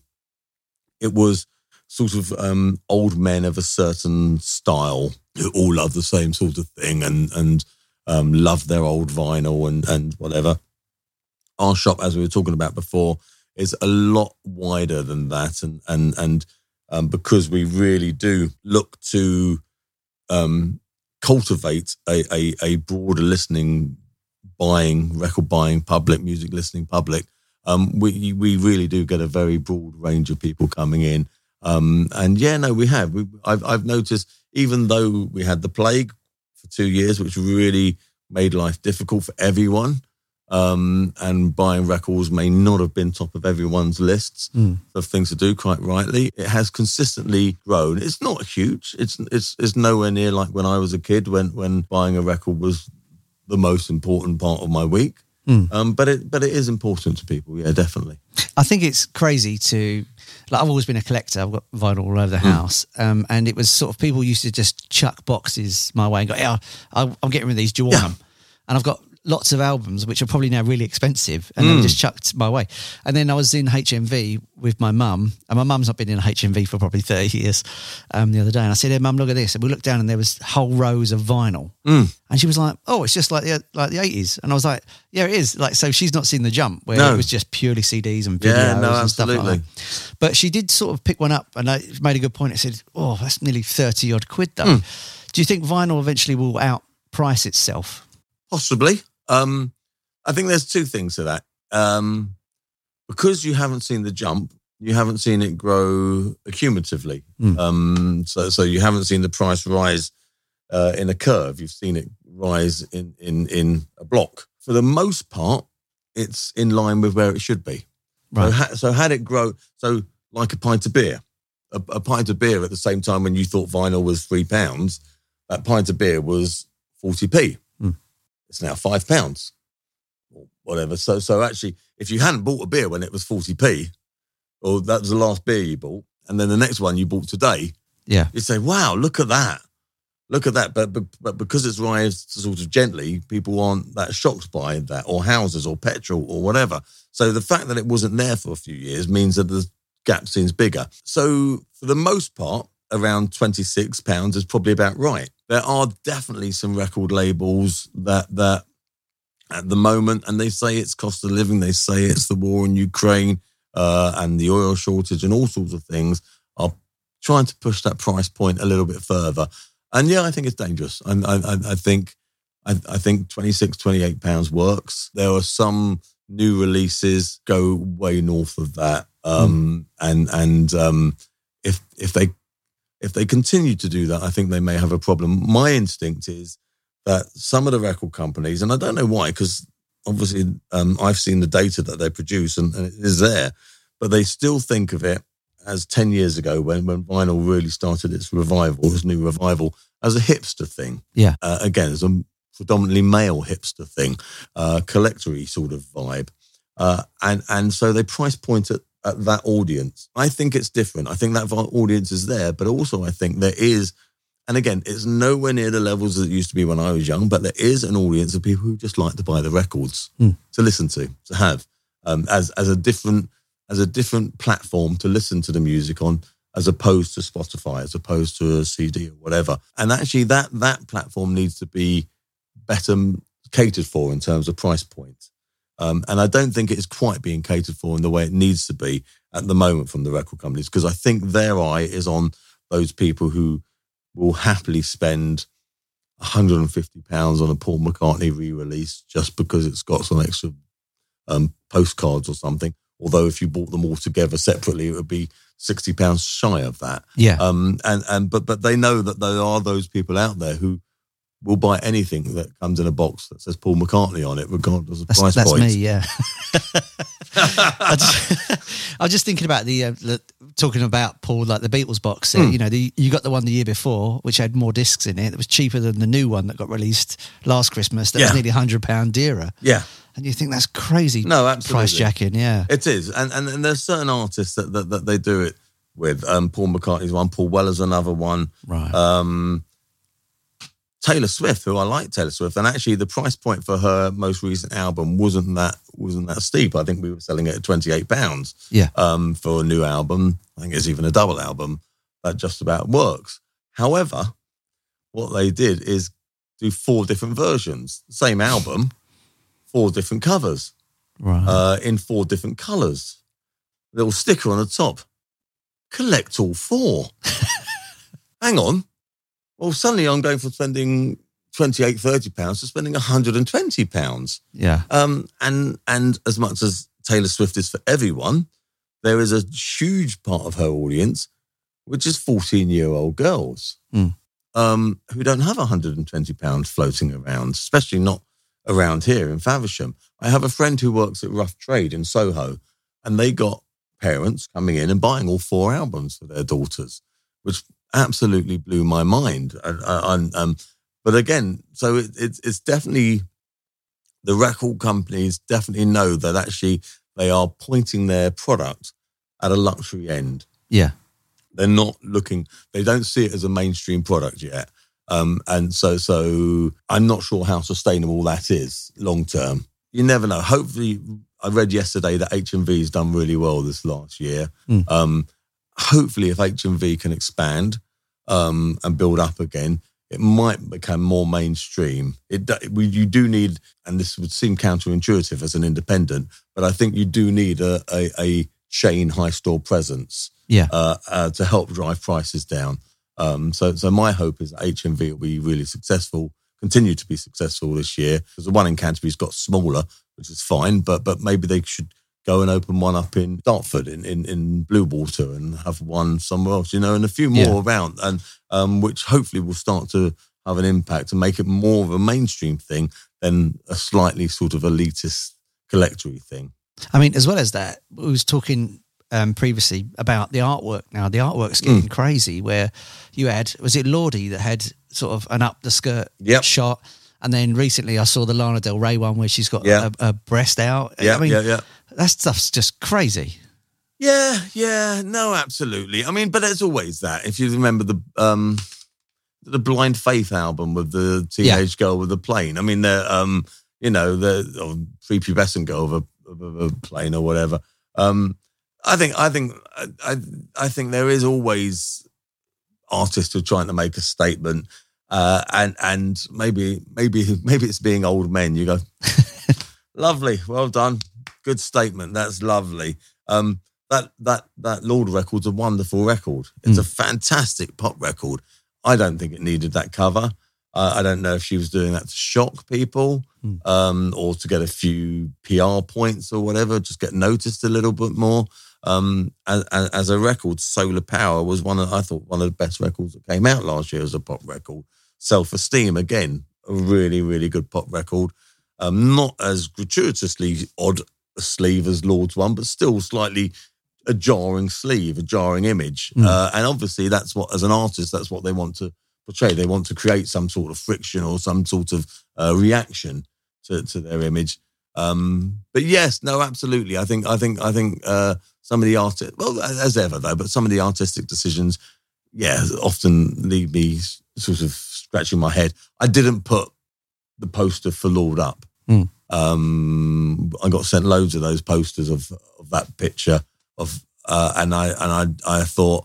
Speaker 14: It was sort of um, old men of a certain style who all love the same sort of thing and and um, love their old vinyl and and whatever. Our shop, as we were talking about before, is a lot wider than that, and and and. Um, because we really do look to um, cultivate a, a, a broader listening, buying, record buying public, music listening public. Um, we we really do get a very broad range of people coming in. Um, and yeah, no, we have. We, I've, I've noticed, even though we had the plague for two years, which really made life difficult for everyone, Um, and buying records may not have been top of everyone's lists
Speaker 13: mm.
Speaker 14: of things to do, quite rightly. It has consistently grown. It's not huge. It's it's it's nowhere near like when I was a kid when when buying a record was the most important part of my week.
Speaker 13: Mm.
Speaker 14: Um, but it but it is important to people. Yeah, definitely.
Speaker 13: I think it's crazy to, like, I've always been a collector. I've got vinyl all over the
Speaker 14: Mm.
Speaker 13: house. Um, and it was sort of, people used to just chuck boxes my way and go, yeah, I- I'm getting rid of these. Do you want
Speaker 14: Yeah.
Speaker 13: them? And I've got lots of albums which are probably now really expensive, and they
Speaker 14: Mm.
Speaker 13: were just chucked my way. And then I was in H M V with my mum, and my mum's not been in H M V for probably thirty years, um, the other day. And I said, hey, Mum, look at this. And we looked down and there was whole rows of vinyl.
Speaker 14: Mm.
Speaker 13: And she was like, oh, it's just like the like the eighties. And I was like, yeah, it is. Like, so she's not seen the jump where
Speaker 14: No.
Speaker 13: it was just purely C Ds and videos
Speaker 14: Yeah, no,
Speaker 13: and stuff like
Speaker 14: absolutely.
Speaker 13: that. But she did sort of pick one up, and I made a good point. It said, oh, that's nearly thirty odd quid though.
Speaker 14: Mm.
Speaker 13: Do you think vinyl eventually will outprice itself?
Speaker 14: Possibly. Um, I think there's two things to that. Um, because you haven't seen the jump, you haven't seen it grow accumulatively.
Speaker 13: Mm.
Speaker 14: Um, so, so you haven't seen the price rise uh, in a curve. You've seen it rise in, in, in a block. For the most part, it's in line with where it should be.
Speaker 13: Right.
Speaker 14: So, ha- so had it grow, so like a pint of beer, a, a pint of beer at the same time when you thought vinyl was three pounds, that pint of beer was forty p.
Speaker 13: Mm.
Speaker 14: It's now five pounds. Or whatever. So, so actually, if you hadn't bought a beer when it was forty p, or that was the last beer you bought, and then the next one you bought today,
Speaker 13: yeah,
Speaker 14: you'd say, "Wow, look at that, look at that." But but, but because it's rised sort of gently, people aren't that shocked by that, or houses, or petrol, or whatever. So the fact that it wasn't there for a few years means that the gap seems bigger. So for the most part, around twenty-six pounds is probably about right. There are definitely some record labels that that. At the moment, and they say it's cost of living, they say it's the war in Ukraine uh, and the oil shortage and all sorts of things, are trying to push that price point a little bit further. And yeah, I think it's dangerous. I, I, I think I, I think twenty-six, twenty-eight pounds works. There are some new releases go way north of that, um, mm. and and um, if if they if they continue to do that, I think they may have a problem. My instinct is that some of the record companies, and I don't know why, because obviously um, I've seen the data that they produce and, and it is there, but they still think of it as ten years ago when, when vinyl really started its revival, its new revival, as a hipster thing.
Speaker 13: Yeah.
Speaker 14: Uh, again, as a predominantly male hipster thing, uh, collector-y sort of vibe. Uh, and, and so they price point at, at that audience. I think it's different. I think that audience is there, but also I think there is. And again, it's nowhere near the levels that it used to be when I was young, but there is an audience of people who just like to buy the records
Speaker 13: mm.
Speaker 14: to listen to, to have um, as as a different as a different platform to listen to the music on, as opposed to Spotify, as opposed to a C D or whatever. And actually, that that platform needs to be better catered for in terms of price point. Um, and I don't think it's quite being catered for in the way it needs to be at the moment from the record companies, because I think their eye is on those people who will happily spend one hundred fifty pounds on a Paul McCartney re-release just because it's got some extra um, postcards or something. Although if you bought them all together separately, it would be sixty pounds shy of that.
Speaker 13: Yeah.
Speaker 14: Um, and, and but but they know that there are those people out there who will buy anything that comes in a box that says Paul McCartney on it, regardless of
Speaker 13: That's,
Speaker 14: price
Speaker 13: that's
Speaker 14: point.
Speaker 13: me, yeah. I, just, I was just thinking about the, uh, the talking about Paul, like the Beatles box set.
Speaker 14: Mm.
Speaker 13: You know, the, you got the one the year before, which had more discs in it. It was cheaper than the new one that got released last Christmas. That
Speaker 14: Yeah.
Speaker 13: was nearly one hundred pounds dearer.
Speaker 14: Yeah.
Speaker 13: And you think that's crazy.
Speaker 14: No, absolutely.
Speaker 13: Price jacking, yeah.
Speaker 14: It is. And, and, and there's certain artists that, that, that they do it with. Um, Paul McCartney's one, Paul Weller's another one.
Speaker 13: Right.
Speaker 14: Um, Taylor Swift, who I like Taylor Swift, and actually the price point for her most recent album wasn't that wasn't that steep. I think we were selling it at twenty-eight pounds.
Speaker 13: Yeah.
Speaker 14: Um, for a new album. I think it's even a double album that just about works. However, what they did is do four different versions, same album, four different covers,
Speaker 13: right?
Speaker 14: Uh, in four different colours. Little sticker on the top. Collect all four. Hang on. Well, suddenly I'm going from spending twenty-eight, thirty pounds to spending one hundred twenty pounds.
Speaker 13: Yeah.
Speaker 14: Um, and and as much as Taylor Swift is for everyone, there is a huge part of her audience, which is fourteen-year-old girls
Speaker 13: mm.
Speaker 14: um, who don't have one hundred twenty pounds floating around, especially not around here in Faversham. I have a friend who works at Rough Trade in Soho, and they got parents coming in and buying all four albums for their daughters, which absolutely blew my mind. I, I, um, but again, so it, it, it's definitely, the record companies definitely know that actually they are pointing their product at a luxury end.
Speaker 13: Yeah.
Speaker 14: They're not looking, they don't see it as a mainstream product yet. Um, and so, so I'm not sure how sustainable that is long term. You never know. Hopefully, I read yesterday that H M V has done really well this last year.
Speaker 13: Mm.
Speaker 14: Um, hopefully, if H M V can expand um, and build up again, it might become more mainstream. It we, you do need, and this would seem counterintuitive as an independent, but I think you do need a, a, a chain high store presence,
Speaker 13: yeah,
Speaker 14: uh, uh, to help drive prices down. Um, so, so my hope is that H M V will be really successful, continue to be successful this year, because the one in Canterbury's got smaller, which is fine, but but maybe they should go and open one up in Dartford, in, in, in Bluewater, and have one somewhere else, you know, and a few more
Speaker 13: Yeah.
Speaker 14: around, and um, which hopefully will start to have an impact and make it more of a mainstream thing than a slightly sort of elitist collectory thing.
Speaker 13: I mean, as well as that, we was talking um, previously about the artwork now. The artwork's getting
Speaker 14: Mm.
Speaker 13: crazy, where you had, was it Lordi that had sort of an up the skirt
Speaker 14: Yep.
Speaker 13: shot? And then recently I saw the Lana Del Rey one where she's got
Speaker 14: Yeah.
Speaker 13: a, a breast out.
Speaker 14: Yeah,
Speaker 13: I mean,
Speaker 14: yeah, yeah.
Speaker 13: that stuff's just crazy.
Speaker 14: Yeah, yeah, no, absolutely. I mean, but there's always that. If you remember the um, the Blind Faith album with the teenage girl with the plane. I mean, the um, you know, the or prepubescent girl with a, with a plane or whatever. Um, I think, I think, I, I think there is always artists who are trying to make a statement, uh, and and maybe maybe maybe it's being old men. You go, lovely, well done, good statement. That's lovely. Um, that that that Lord record's a wonderful record. It's
Speaker 13: Mm.
Speaker 14: a fantastic pop record. I don't think it needed that cover. Uh, I don't know if she was doing that to shock people,
Speaker 13: Mm.
Speaker 14: um, or to get a few P R points or whatever, just get noticed a little bit more. Um, as, as a record, Solar Power was one of, I thought, one of the best records that came out last year as a pop record. Self-Esteem, again, a really, really good pop record. Um, not as gratuitously odd a sleeve as Lord's one, but still slightly a jarring sleeve, a jarring image.
Speaker 13: Mm.
Speaker 14: Uh, and obviously that's what, as an artist, that's what they want to portray. They want to create some sort of friction or some sort of uh, reaction to, to their image. Um, but yes, no, absolutely. I think, I think, I think uh, some of the artists, well, as ever though, but some of the artistic decisions, yeah, often leave me sort of scratching my head. I didn't put the poster for Lord up.
Speaker 13: Mm.
Speaker 14: Um, I got sent loads of those posters of, of that picture of, uh, and I, and I, I thought,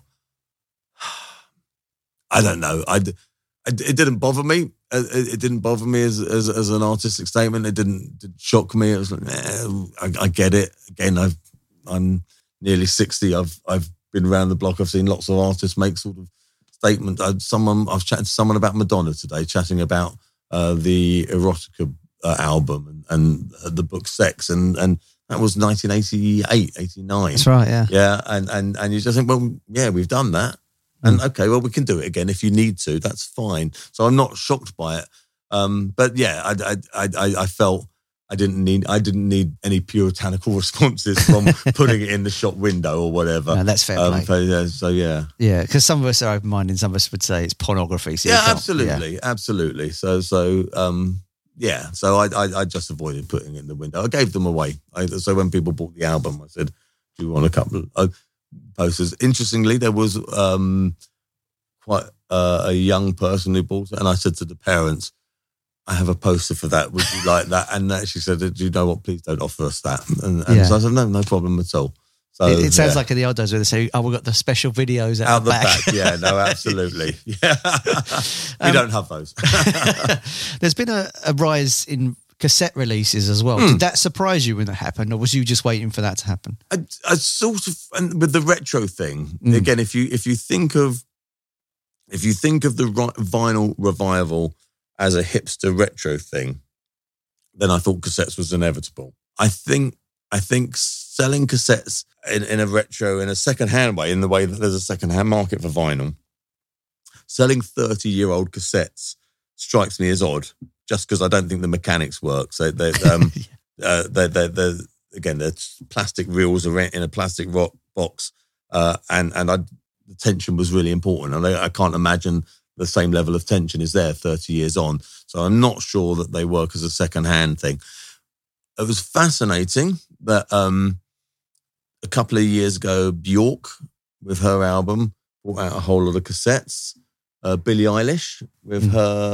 Speaker 14: I don't know. I, it didn't bother me. It, it didn't bother me as, as as an artistic statement. It didn't, didn't shock me. It was like, eh, I, I get it. Again, I've, I'm nearly sixty. I've I've been around the block. I've seen lots of artists make sort of statements. I, someone I was chatting to someone about Madonna today, chatting about uh, the Erotica uh, album and, and uh, the book Sex, and and That was nineteen eighty-eight, eighty-nine.
Speaker 13: That's right, yeah.
Speaker 14: Yeah, and, and, and you just think, well, yeah, we've done that. And
Speaker 13: Mm.
Speaker 14: okay, well, we can do it again if you need to. That's fine. So I'm not shocked by it. Um, but yeah, I, I, I, I felt I didn't need I didn't need any puritanical responses from putting it in the shop window or whatever.
Speaker 13: No, that's fair
Speaker 14: um,
Speaker 13: play.
Speaker 14: So yeah, so yeah,
Speaker 13: Yeah, because some of us are open-minded, some of us would say it's pornography. So you
Speaker 14: yeah,
Speaker 13: can't-
Speaker 14: absolutely,
Speaker 13: yeah.
Speaker 14: absolutely. So so um, yeah, so I, I I just avoided putting it in the window. I gave them away. I, so when people bought the album, I said, "Do you want a couple of uh, posters?" Interestingly, there was um, quite uh, a young person who bought it, and I said to the parents, I have a poster for that. Would you like that? And she said, do you know what? Please don't offer us that. And, and
Speaker 13: Yeah.
Speaker 14: so I said, no, no problem at all. So
Speaker 13: It, it sounds
Speaker 14: yeah.
Speaker 13: like in the old days where they say, oh, we've got the special videos out,
Speaker 14: out
Speaker 13: the
Speaker 14: the
Speaker 13: back.
Speaker 14: back. Yeah, no, absolutely. Yeah. we
Speaker 13: Um,
Speaker 14: don't have those.
Speaker 13: There's been a, a rise in cassette releases as well.
Speaker 14: Hmm.
Speaker 13: Did that surprise you when that happened, or was you just waiting for that to happen?
Speaker 14: I, I sort of, and with the retro thing,
Speaker 13: Mm.
Speaker 14: again, if you if you think of if you think of the ri- vinyl revival as a hipster retro thing, then I thought cassettes was inevitable. I think I think selling cassettes in, in a retro, in a second-hand way, in the way that there's a second-hand market for vinyl, selling thirty-year-old cassettes strikes me as odd, just because I don't think the mechanics work. So they, um, uh, they, they, they, again, they're plastic reels are in a plastic rock box, uh, and and I, the tension was really important, and I, I can't imagine the same level of tension is there thirty years on. So I'm not sure that they work as a second-hand thing. It was fascinating that um, a couple of years ago, Bjork, with her album, brought out a whole lot of cassettes. Uh, Billie Eilish, with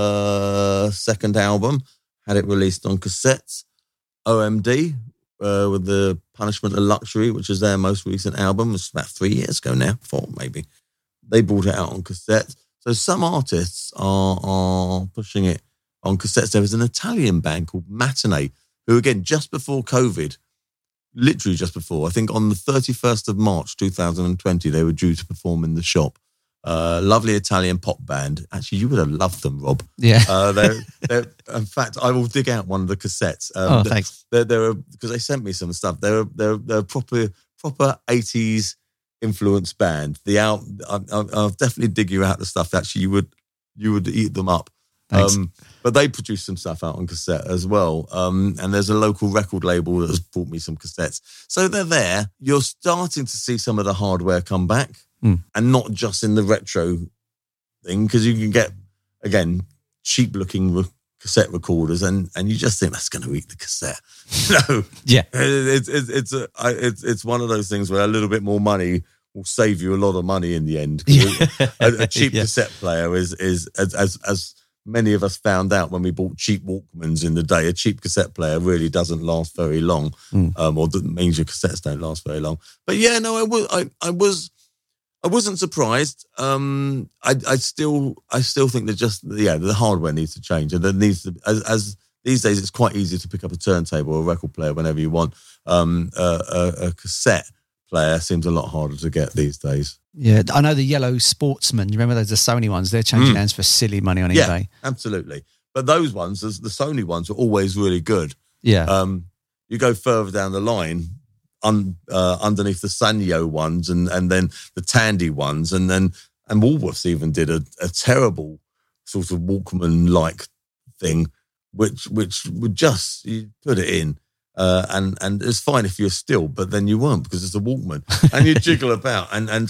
Speaker 14: her second album, had it released on cassettes. O M D, uh, with the Punishment of Luxury, which is their most recent album. It's about three years ago now, four maybe. They brought it out on cassettes. So some artists are, are pushing it on cassettes. There was an Italian band called Matinee, who, again, just before COVID, literally just before, I think on the thirty-first of March two thousand twenty, they were due to perform in the shop. Uh, lovely Italian pop band. Actually, you would have loved them, Rob.
Speaker 13: Yeah.
Speaker 14: Uh, they're, they're, in fact, I will dig out one of the cassettes. Um,
Speaker 13: Oh, thanks.
Speaker 14: They're, they're because they sent me some stuff. They're they're they're a proper proper eighties influenced band. The out, I, I, I'll definitely dig you out the stuff. Actually, you would you would eat them up.
Speaker 13: Thanks.
Speaker 14: Um, but they produced some stuff out on cassette as well. Um, and there's a local record label that has brought me some cassettes. So they're there. You're starting to see some of the hardware come back,
Speaker 13: Mm.
Speaker 14: and not just in the retro thing, because you can get, again, cheap looking re- cassette recorders, and, and you just think that's going to eat the cassette. No,
Speaker 13: Yeah.
Speaker 14: it's it's it's a, I- it's it's one of those things where a little bit more money will save you a lot of money in the end. 'Cause
Speaker 13: Yeah.
Speaker 14: a, a cheap
Speaker 13: Yeah.
Speaker 14: cassette player is is as, as as many of us found out when we bought cheap Walkmans in the day. A cheap cassette player really doesn't last very long,
Speaker 13: Mm.
Speaker 14: um, or that means your cassettes don't last very long. But yeah, no, I was I, I was. I wasn't surprised. Um, I, I still, I still think that just yeah, the hardware needs to change, and there needs to as, as these days it's quite easy to pick up a turntable or a record player whenever you want. Um, uh, a, a cassette player seems a lot harder to get these days.
Speaker 13: Yeah, I know the yellow Sportsman. You remember those the Sony ones? They're changing
Speaker 14: Mm.
Speaker 13: hands for silly money on
Speaker 14: Yeah,
Speaker 13: eBay.
Speaker 14: absolutely. But those ones, the the Sony ones, are always really good.
Speaker 13: Yeah.
Speaker 14: Um, you go further down the line. Un, uh, underneath the Sanyo ones, and and then the Tandy ones, and then and Woolworths even did a, a terrible sort of Walkman like thing, which which would just you put it in, uh, and and it's fine if you're still, but then you won't because it's a Walkman, and you jiggle about and and.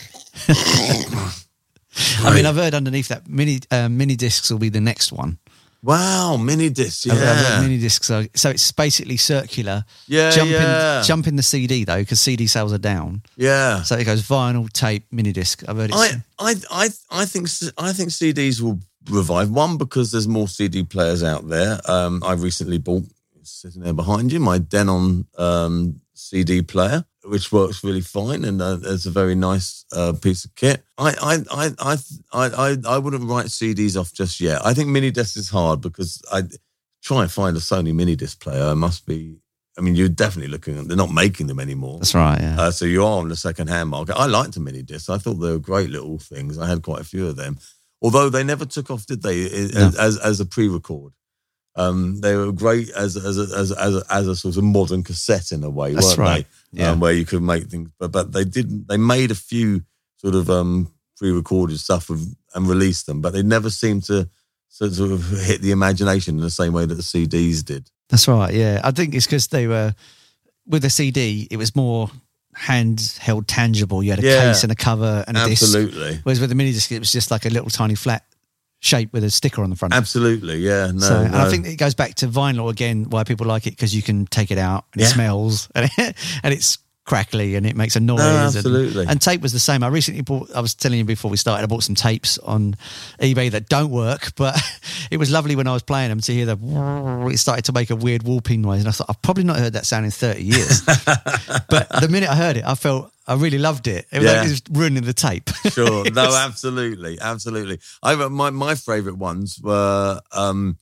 Speaker 13: I mean, I've heard underneath that mini uh, mini discs will be the next one.
Speaker 14: Wow, mini discs,
Speaker 13: I've- I've heard
Speaker 14: yeah,
Speaker 13: mini discs. So, so it's basically circular.
Speaker 14: yeah,
Speaker 13: Jump
Speaker 14: yeah,
Speaker 13: in, jump in the C D though, because C D sales are down.
Speaker 14: yeah.
Speaker 13: So it goes vinyl, tape, mini disc. I've heard it's.
Speaker 14: I, I, I, I think I think C Ds will revive. One, because there's more C D players out there. Um, I recently bought, sitting there behind you, my Denon um, C D player, which works really fine, and uh, it's a very nice uh, piece of kit. I, I, I, I, I, I, I wouldn't write C Ds off just yet. I think mini disc is hard because I try and find a Sony mini disc player. It must be. I mean, you're definitely looking at. They're not making them anymore.
Speaker 13: That's right. Yeah.
Speaker 14: Uh, so you are on the second-hand market. I liked the mini discs. I thought they were great little things. I had quite a few of them. Although they never took off, did they, as,
Speaker 13: No.
Speaker 14: as, as a pre-record? Um, they were great as as a, as a, as, a, as a sort of modern cassette in a way,
Speaker 13: That's
Speaker 14: weren't
Speaker 13: right.
Speaker 14: they?
Speaker 13: Yeah.
Speaker 14: Um, where you could make things, but but they didn't. They made a few sort of um, pre-recorded stuff with, and released them, but they never seemed to sort of hit the imagination in the same way that the C Ds did.
Speaker 13: That's right. Yeah, I think it's because they were with the C D. It was more handheld, tangible. You had a
Speaker 14: Yeah.
Speaker 13: case and a cover and a disc.
Speaker 14: Absolutely.
Speaker 13: Whereas with the mini disc, it was just like a little tiny flat shape with a sticker on the front.
Speaker 14: Absolutely, yeah. No,
Speaker 13: so, and
Speaker 14: no.
Speaker 13: I think it goes back to vinyl again, why people like it, because you can take it out and
Speaker 14: Yeah.
Speaker 13: it smells and, it, and it's crackly and it makes a noise.
Speaker 14: No,
Speaker 13: and-
Speaker 14: absolutely.
Speaker 13: And, tape was the same. I recently bought, I was telling you before we started, I bought some tapes on eBay that don't work, but it was lovely when I was playing them to hear the, it started to make a weird warping noise. And I thought, I've probably not heard that sound in thirty years. But the minute I heard it, I felt, I really loved it. It was
Speaker 14: Yeah.
Speaker 13: like it was ruining the tape.
Speaker 14: Sure.
Speaker 13: It
Speaker 14: No,
Speaker 13: was-
Speaker 14: absolutely. Absolutely. I my my favourite ones were um,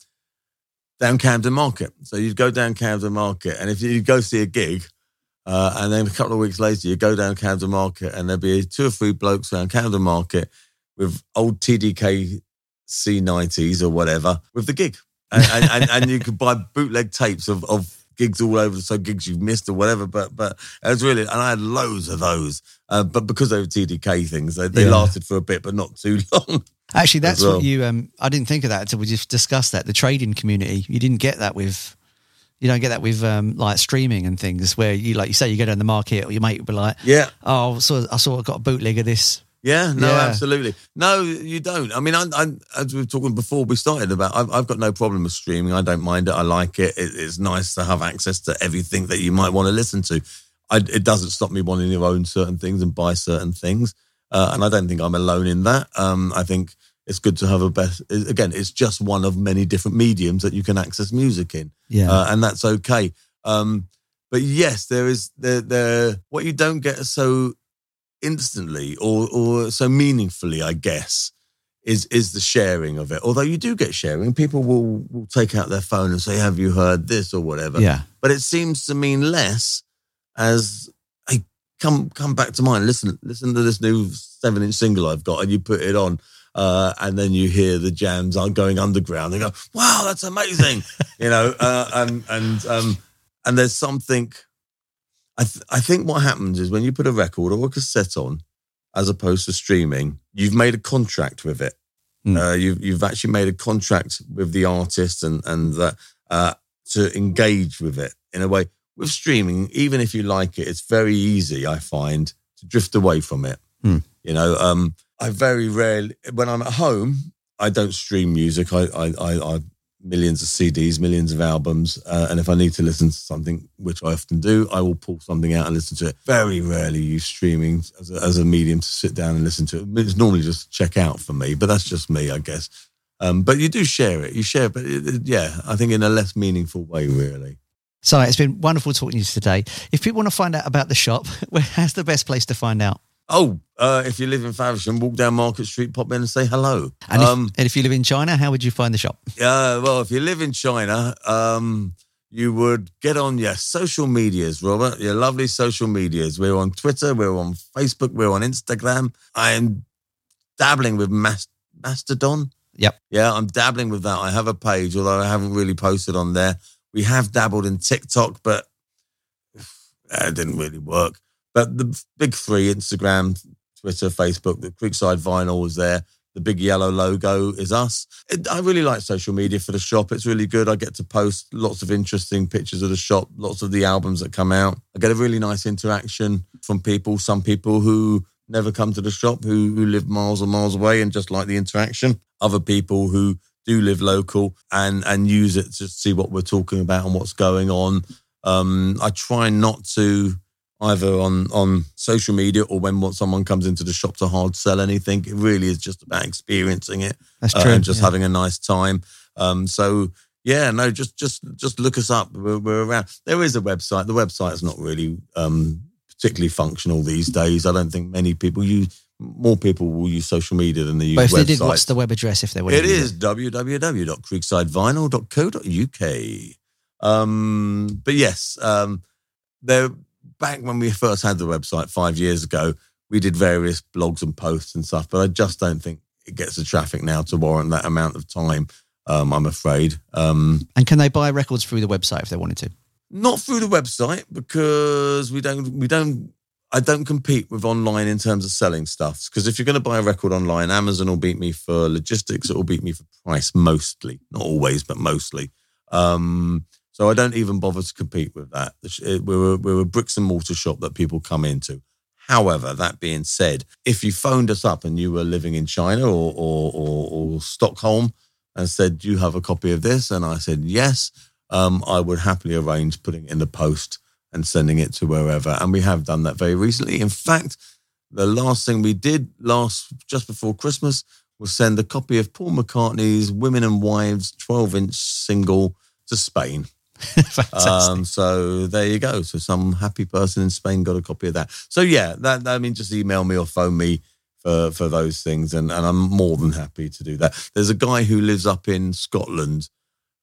Speaker 14: down Camden Market. So you'd go down Camden Market, and if you go see a gig, uh, and then a couple of weeks later you go down Camden Market, and there'd be two or three blokes around Camden Market with old T D K C nineties or whatever with the gig, and and, and, and you could buy bootleg tapes of of gigs all over, so gigs you've missed or whatever, but but it was really, and I had loads of those, uh, but because they were T D K things, they, they
Speaker 13: Yeah.
Speaker 14: lasted for a bit, but not too long.
Speaker 13: Actually, that's
Speaker 14: as well.
Speaker 13: what you, um, I didn't think of that until we just discussed that. The trading community, you didn't get that with, you don't get that with um, like streaming and things where you, like you say, you go down the market or your mate will be like,
Speaker 14: Yeah.
Speaker 13: oh, so I saw I got a bootleg of this.
Speaker 14: Yeah, no,
Speaker 13: Yeah.
Speaker 14: absolutely. No, you don't. I mean, I, I, as we were talking before we started about, I've, I've got no problem with streaming. I don't mind it. I like it. it. It's nice to have access to everything that you might want to listen to. I, it doesn't stop me wanting to own certain things and buy certain things. Uh, and I don't think I'm alone in that. Um, I think it's good to have a best, again, it's just one of many different mediums that you can access music in.
Speaker 13: Yeah.
Speaker 14: Uh, and that's okay. Um, but yes, there is, there, there, what you don't get so instantly or or so meaningfully, I guess, is is the sharing of it. Although you do get sharing, people will will take out their phone and say, "Have you heard this?" or whatever.
Speaker 13: Yeah.
Speaker 14: But it seems to mean less as, hey, come come back to mine. Listen, listen to this new seven inch single I've got, and you put it on, uh, and then you hear the jams are going underground. They go, "Wow, that's amazing!" you know, uh, and and um, and there's something. I, th- I think what happens is when you put a record or a cassette on, as opposed to streaming, you've made a contract with it.
Speaker 13: Mm.
Speaker 14: Uh, you've you've actually made a contract with the artist and and uh, uh, to engage with it in a way. With streaming, even if you like it, it's very easy, I find, to drift away from it.
Speaker 13: Mm.
Speaker 14: You know, um, I very rarely, when I'm at home, I don't stream music. I I I. I millions of C Ds, millions of albums, uh, and if I need to listen to something, which I often do, I will pull something out and listen to it. Very rarely use streaming as a, as a medium to sit down and listen to it. It's normally just check out for me, but that's just me, I guess. Um, but you do share it, you share it, but it, it, yeah, I think in a less meaningful way, really.
Speaker 13: So it's been wonderful talking to you today. If people want to find out about the shop, where's the best place to find out?
Speaker 14: Oh, uh, if you live in Faversham, walk down Market Street, pop in and say hello.
Speaker 13: And if,
Speaker 14: um,
Speaker 13: and if you live in China, how would you find the shop?
Speaker 14: Uh, well, if you live in China, um, you would get on your social medias, Robert, your lovely social medias. We're on Twitter, we're on Facebook, we're on Instagram. I am dabbling with Mast- Mastodon.
Speaker 13: Yep.
Speaker 14: Yeah, I'm dabbling with that. I have a page, although I haven't really posted on there. We have dabbled in TikTok, but it didn't really work. But the big three, Instagram, Twitter, Facebook, the Creekside Vinyl is there. The big yellow logo is us. It, I really like social media for the shop. It's really good. I get to post lots of interesting pictures of the shop, lots of the albums that come out. I get a really nice interaction from people, some people who never come to the shop, who, who live miles and miles away and just like the interaction. Other people who do live local and, and use it to see what we're talking about and what's going on. Um, I try not to either on, on social media or when someone comes into the shop to hard sell anything. It really is just about experiencing it.
Speaker 13: That's
Speaker 14: uh,
Speaker 13: true.
Speaker 14: and just
Speaker 13: yeah.
Speaker 14: having a nice time. Um, so, yeah, no, just just just look us up. We're, we're around. There is a website. The website is not really um, particularly functional these days. I don't think many people use, more people will use social media than they use
Speaker 13: But if
Speaker 14: websites.
Speaker 13: they did, what's the web address if they were?
Speaker 14: It is w w w dot creekside vinyl dot co dot u k. Um, but yes, um, there. Back when we first had the website five years ago, we did various blogs and posts and stuff, but I just don't think it gets the traffic now to warrant that amount of time. um, I'm afraid. Um,
Speaker 13: and can they buy records through the website if they wanted to?
Speaker 14: Not through the website, because we don't, we don't, I don't compete with online in terms of selling stuff. Because if you're going to buy a record online, Amazon will beat me for logistics. It will beat me for price, mostly. Not always, but mostly. Um, so I don't even bother to compete with that. We're a, we're a bricks and mortar shop that people come into. However, that being said, if you phoned us up and you were living in China or, or, or, or Stockholm and said, do you have a copy of this? And I said, yes, um, I would happily arrange putting it in the post and sending it to wherever. And we have done that very recently. In fact, the last thing we did last, just before Christmas, was send a copy of Paul McCartney's Women and Wives twelve-inch single to Spain. um, so there you go. So some happy person in Spain got a copy of that. So yeah, that, I mean, just email me or phone me for, for those things. And, and I'm more than happy to do that. There's a guy who lives up in Scotland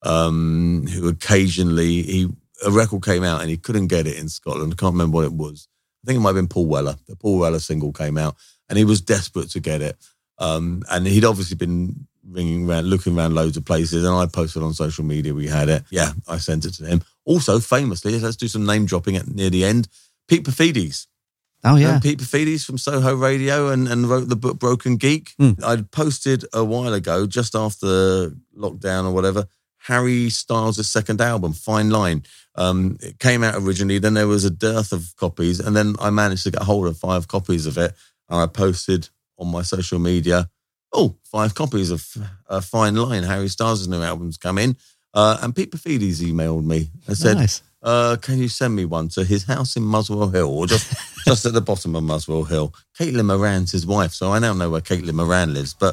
Speaker 14: um, who occasionally, he a record came out and he couldn't get it in Scotland. I can't remember what it was. I think it might have been Paul Weller. The Paul Weller single came out and he was desperate to get it. Um, and he'd obviously been ringing around, looking around loads of places, and I posted on social media we had it. Yeah, I sent it to him. Also, famously, let's do some name dropping at near the end. Pete Perfides.
Speaker 13: Oh, yeah.
Speaker 14: Um, Pete Perfides from Soho Radio and, and wrote the book Broken Geek. Mm. I'd posted a while ago, just after lockdown or whatever, Harry Styles' second album, Fine Line. Um, it came out originally, then there was a dearth of copies, and then I managed to get hold of five copies of it, and I posted on my social media, oh, five copies of uh, Fine Line, Harry Styles' new album's come in. Uh, and Pete Perfides emailed me and said,
Speaker 13: nice.
Speaker 14: uh, can you send me one to his house in Muswell Hill, or just, just at the bottom of Muswell Hill? Caitlin Moran's his wife, so I now know where Caitlin Moran lives, but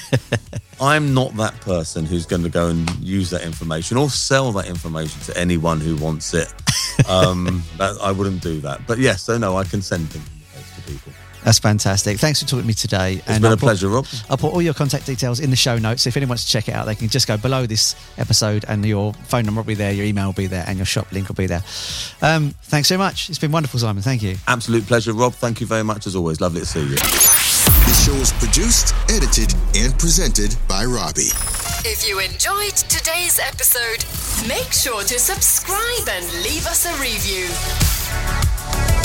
Speaker 14: I'm not that person who's going to go and use that information or sell that information to anyone who wants it. Um, that, I wouldn't do that. But yes, so no, I can send things to people.
Speaker 13: That's fantastic. Thanks for talking to me today.
Speaker 14: It's and been I'll a pleasure,
Speaker 13: put,
Speaker 14: Rob.
Speaker 13: I'll put all your contact details in the show notes. If anyone wants to check it out, they can just go below this episode and your phone number will be there, your email will be there, and your shop link will be there. Um, thanks so much. It's been wonderful, Simon. Thank you.
Speaker 14: Absolute pleasure, Rob. Thank you very much, as always. Lovely to see you.
Speaker 9: The show is produced, edited, and presented by Robbie.
Speaker 15: If you enjoyed today's episode, make sure to subscribe and leave us a review.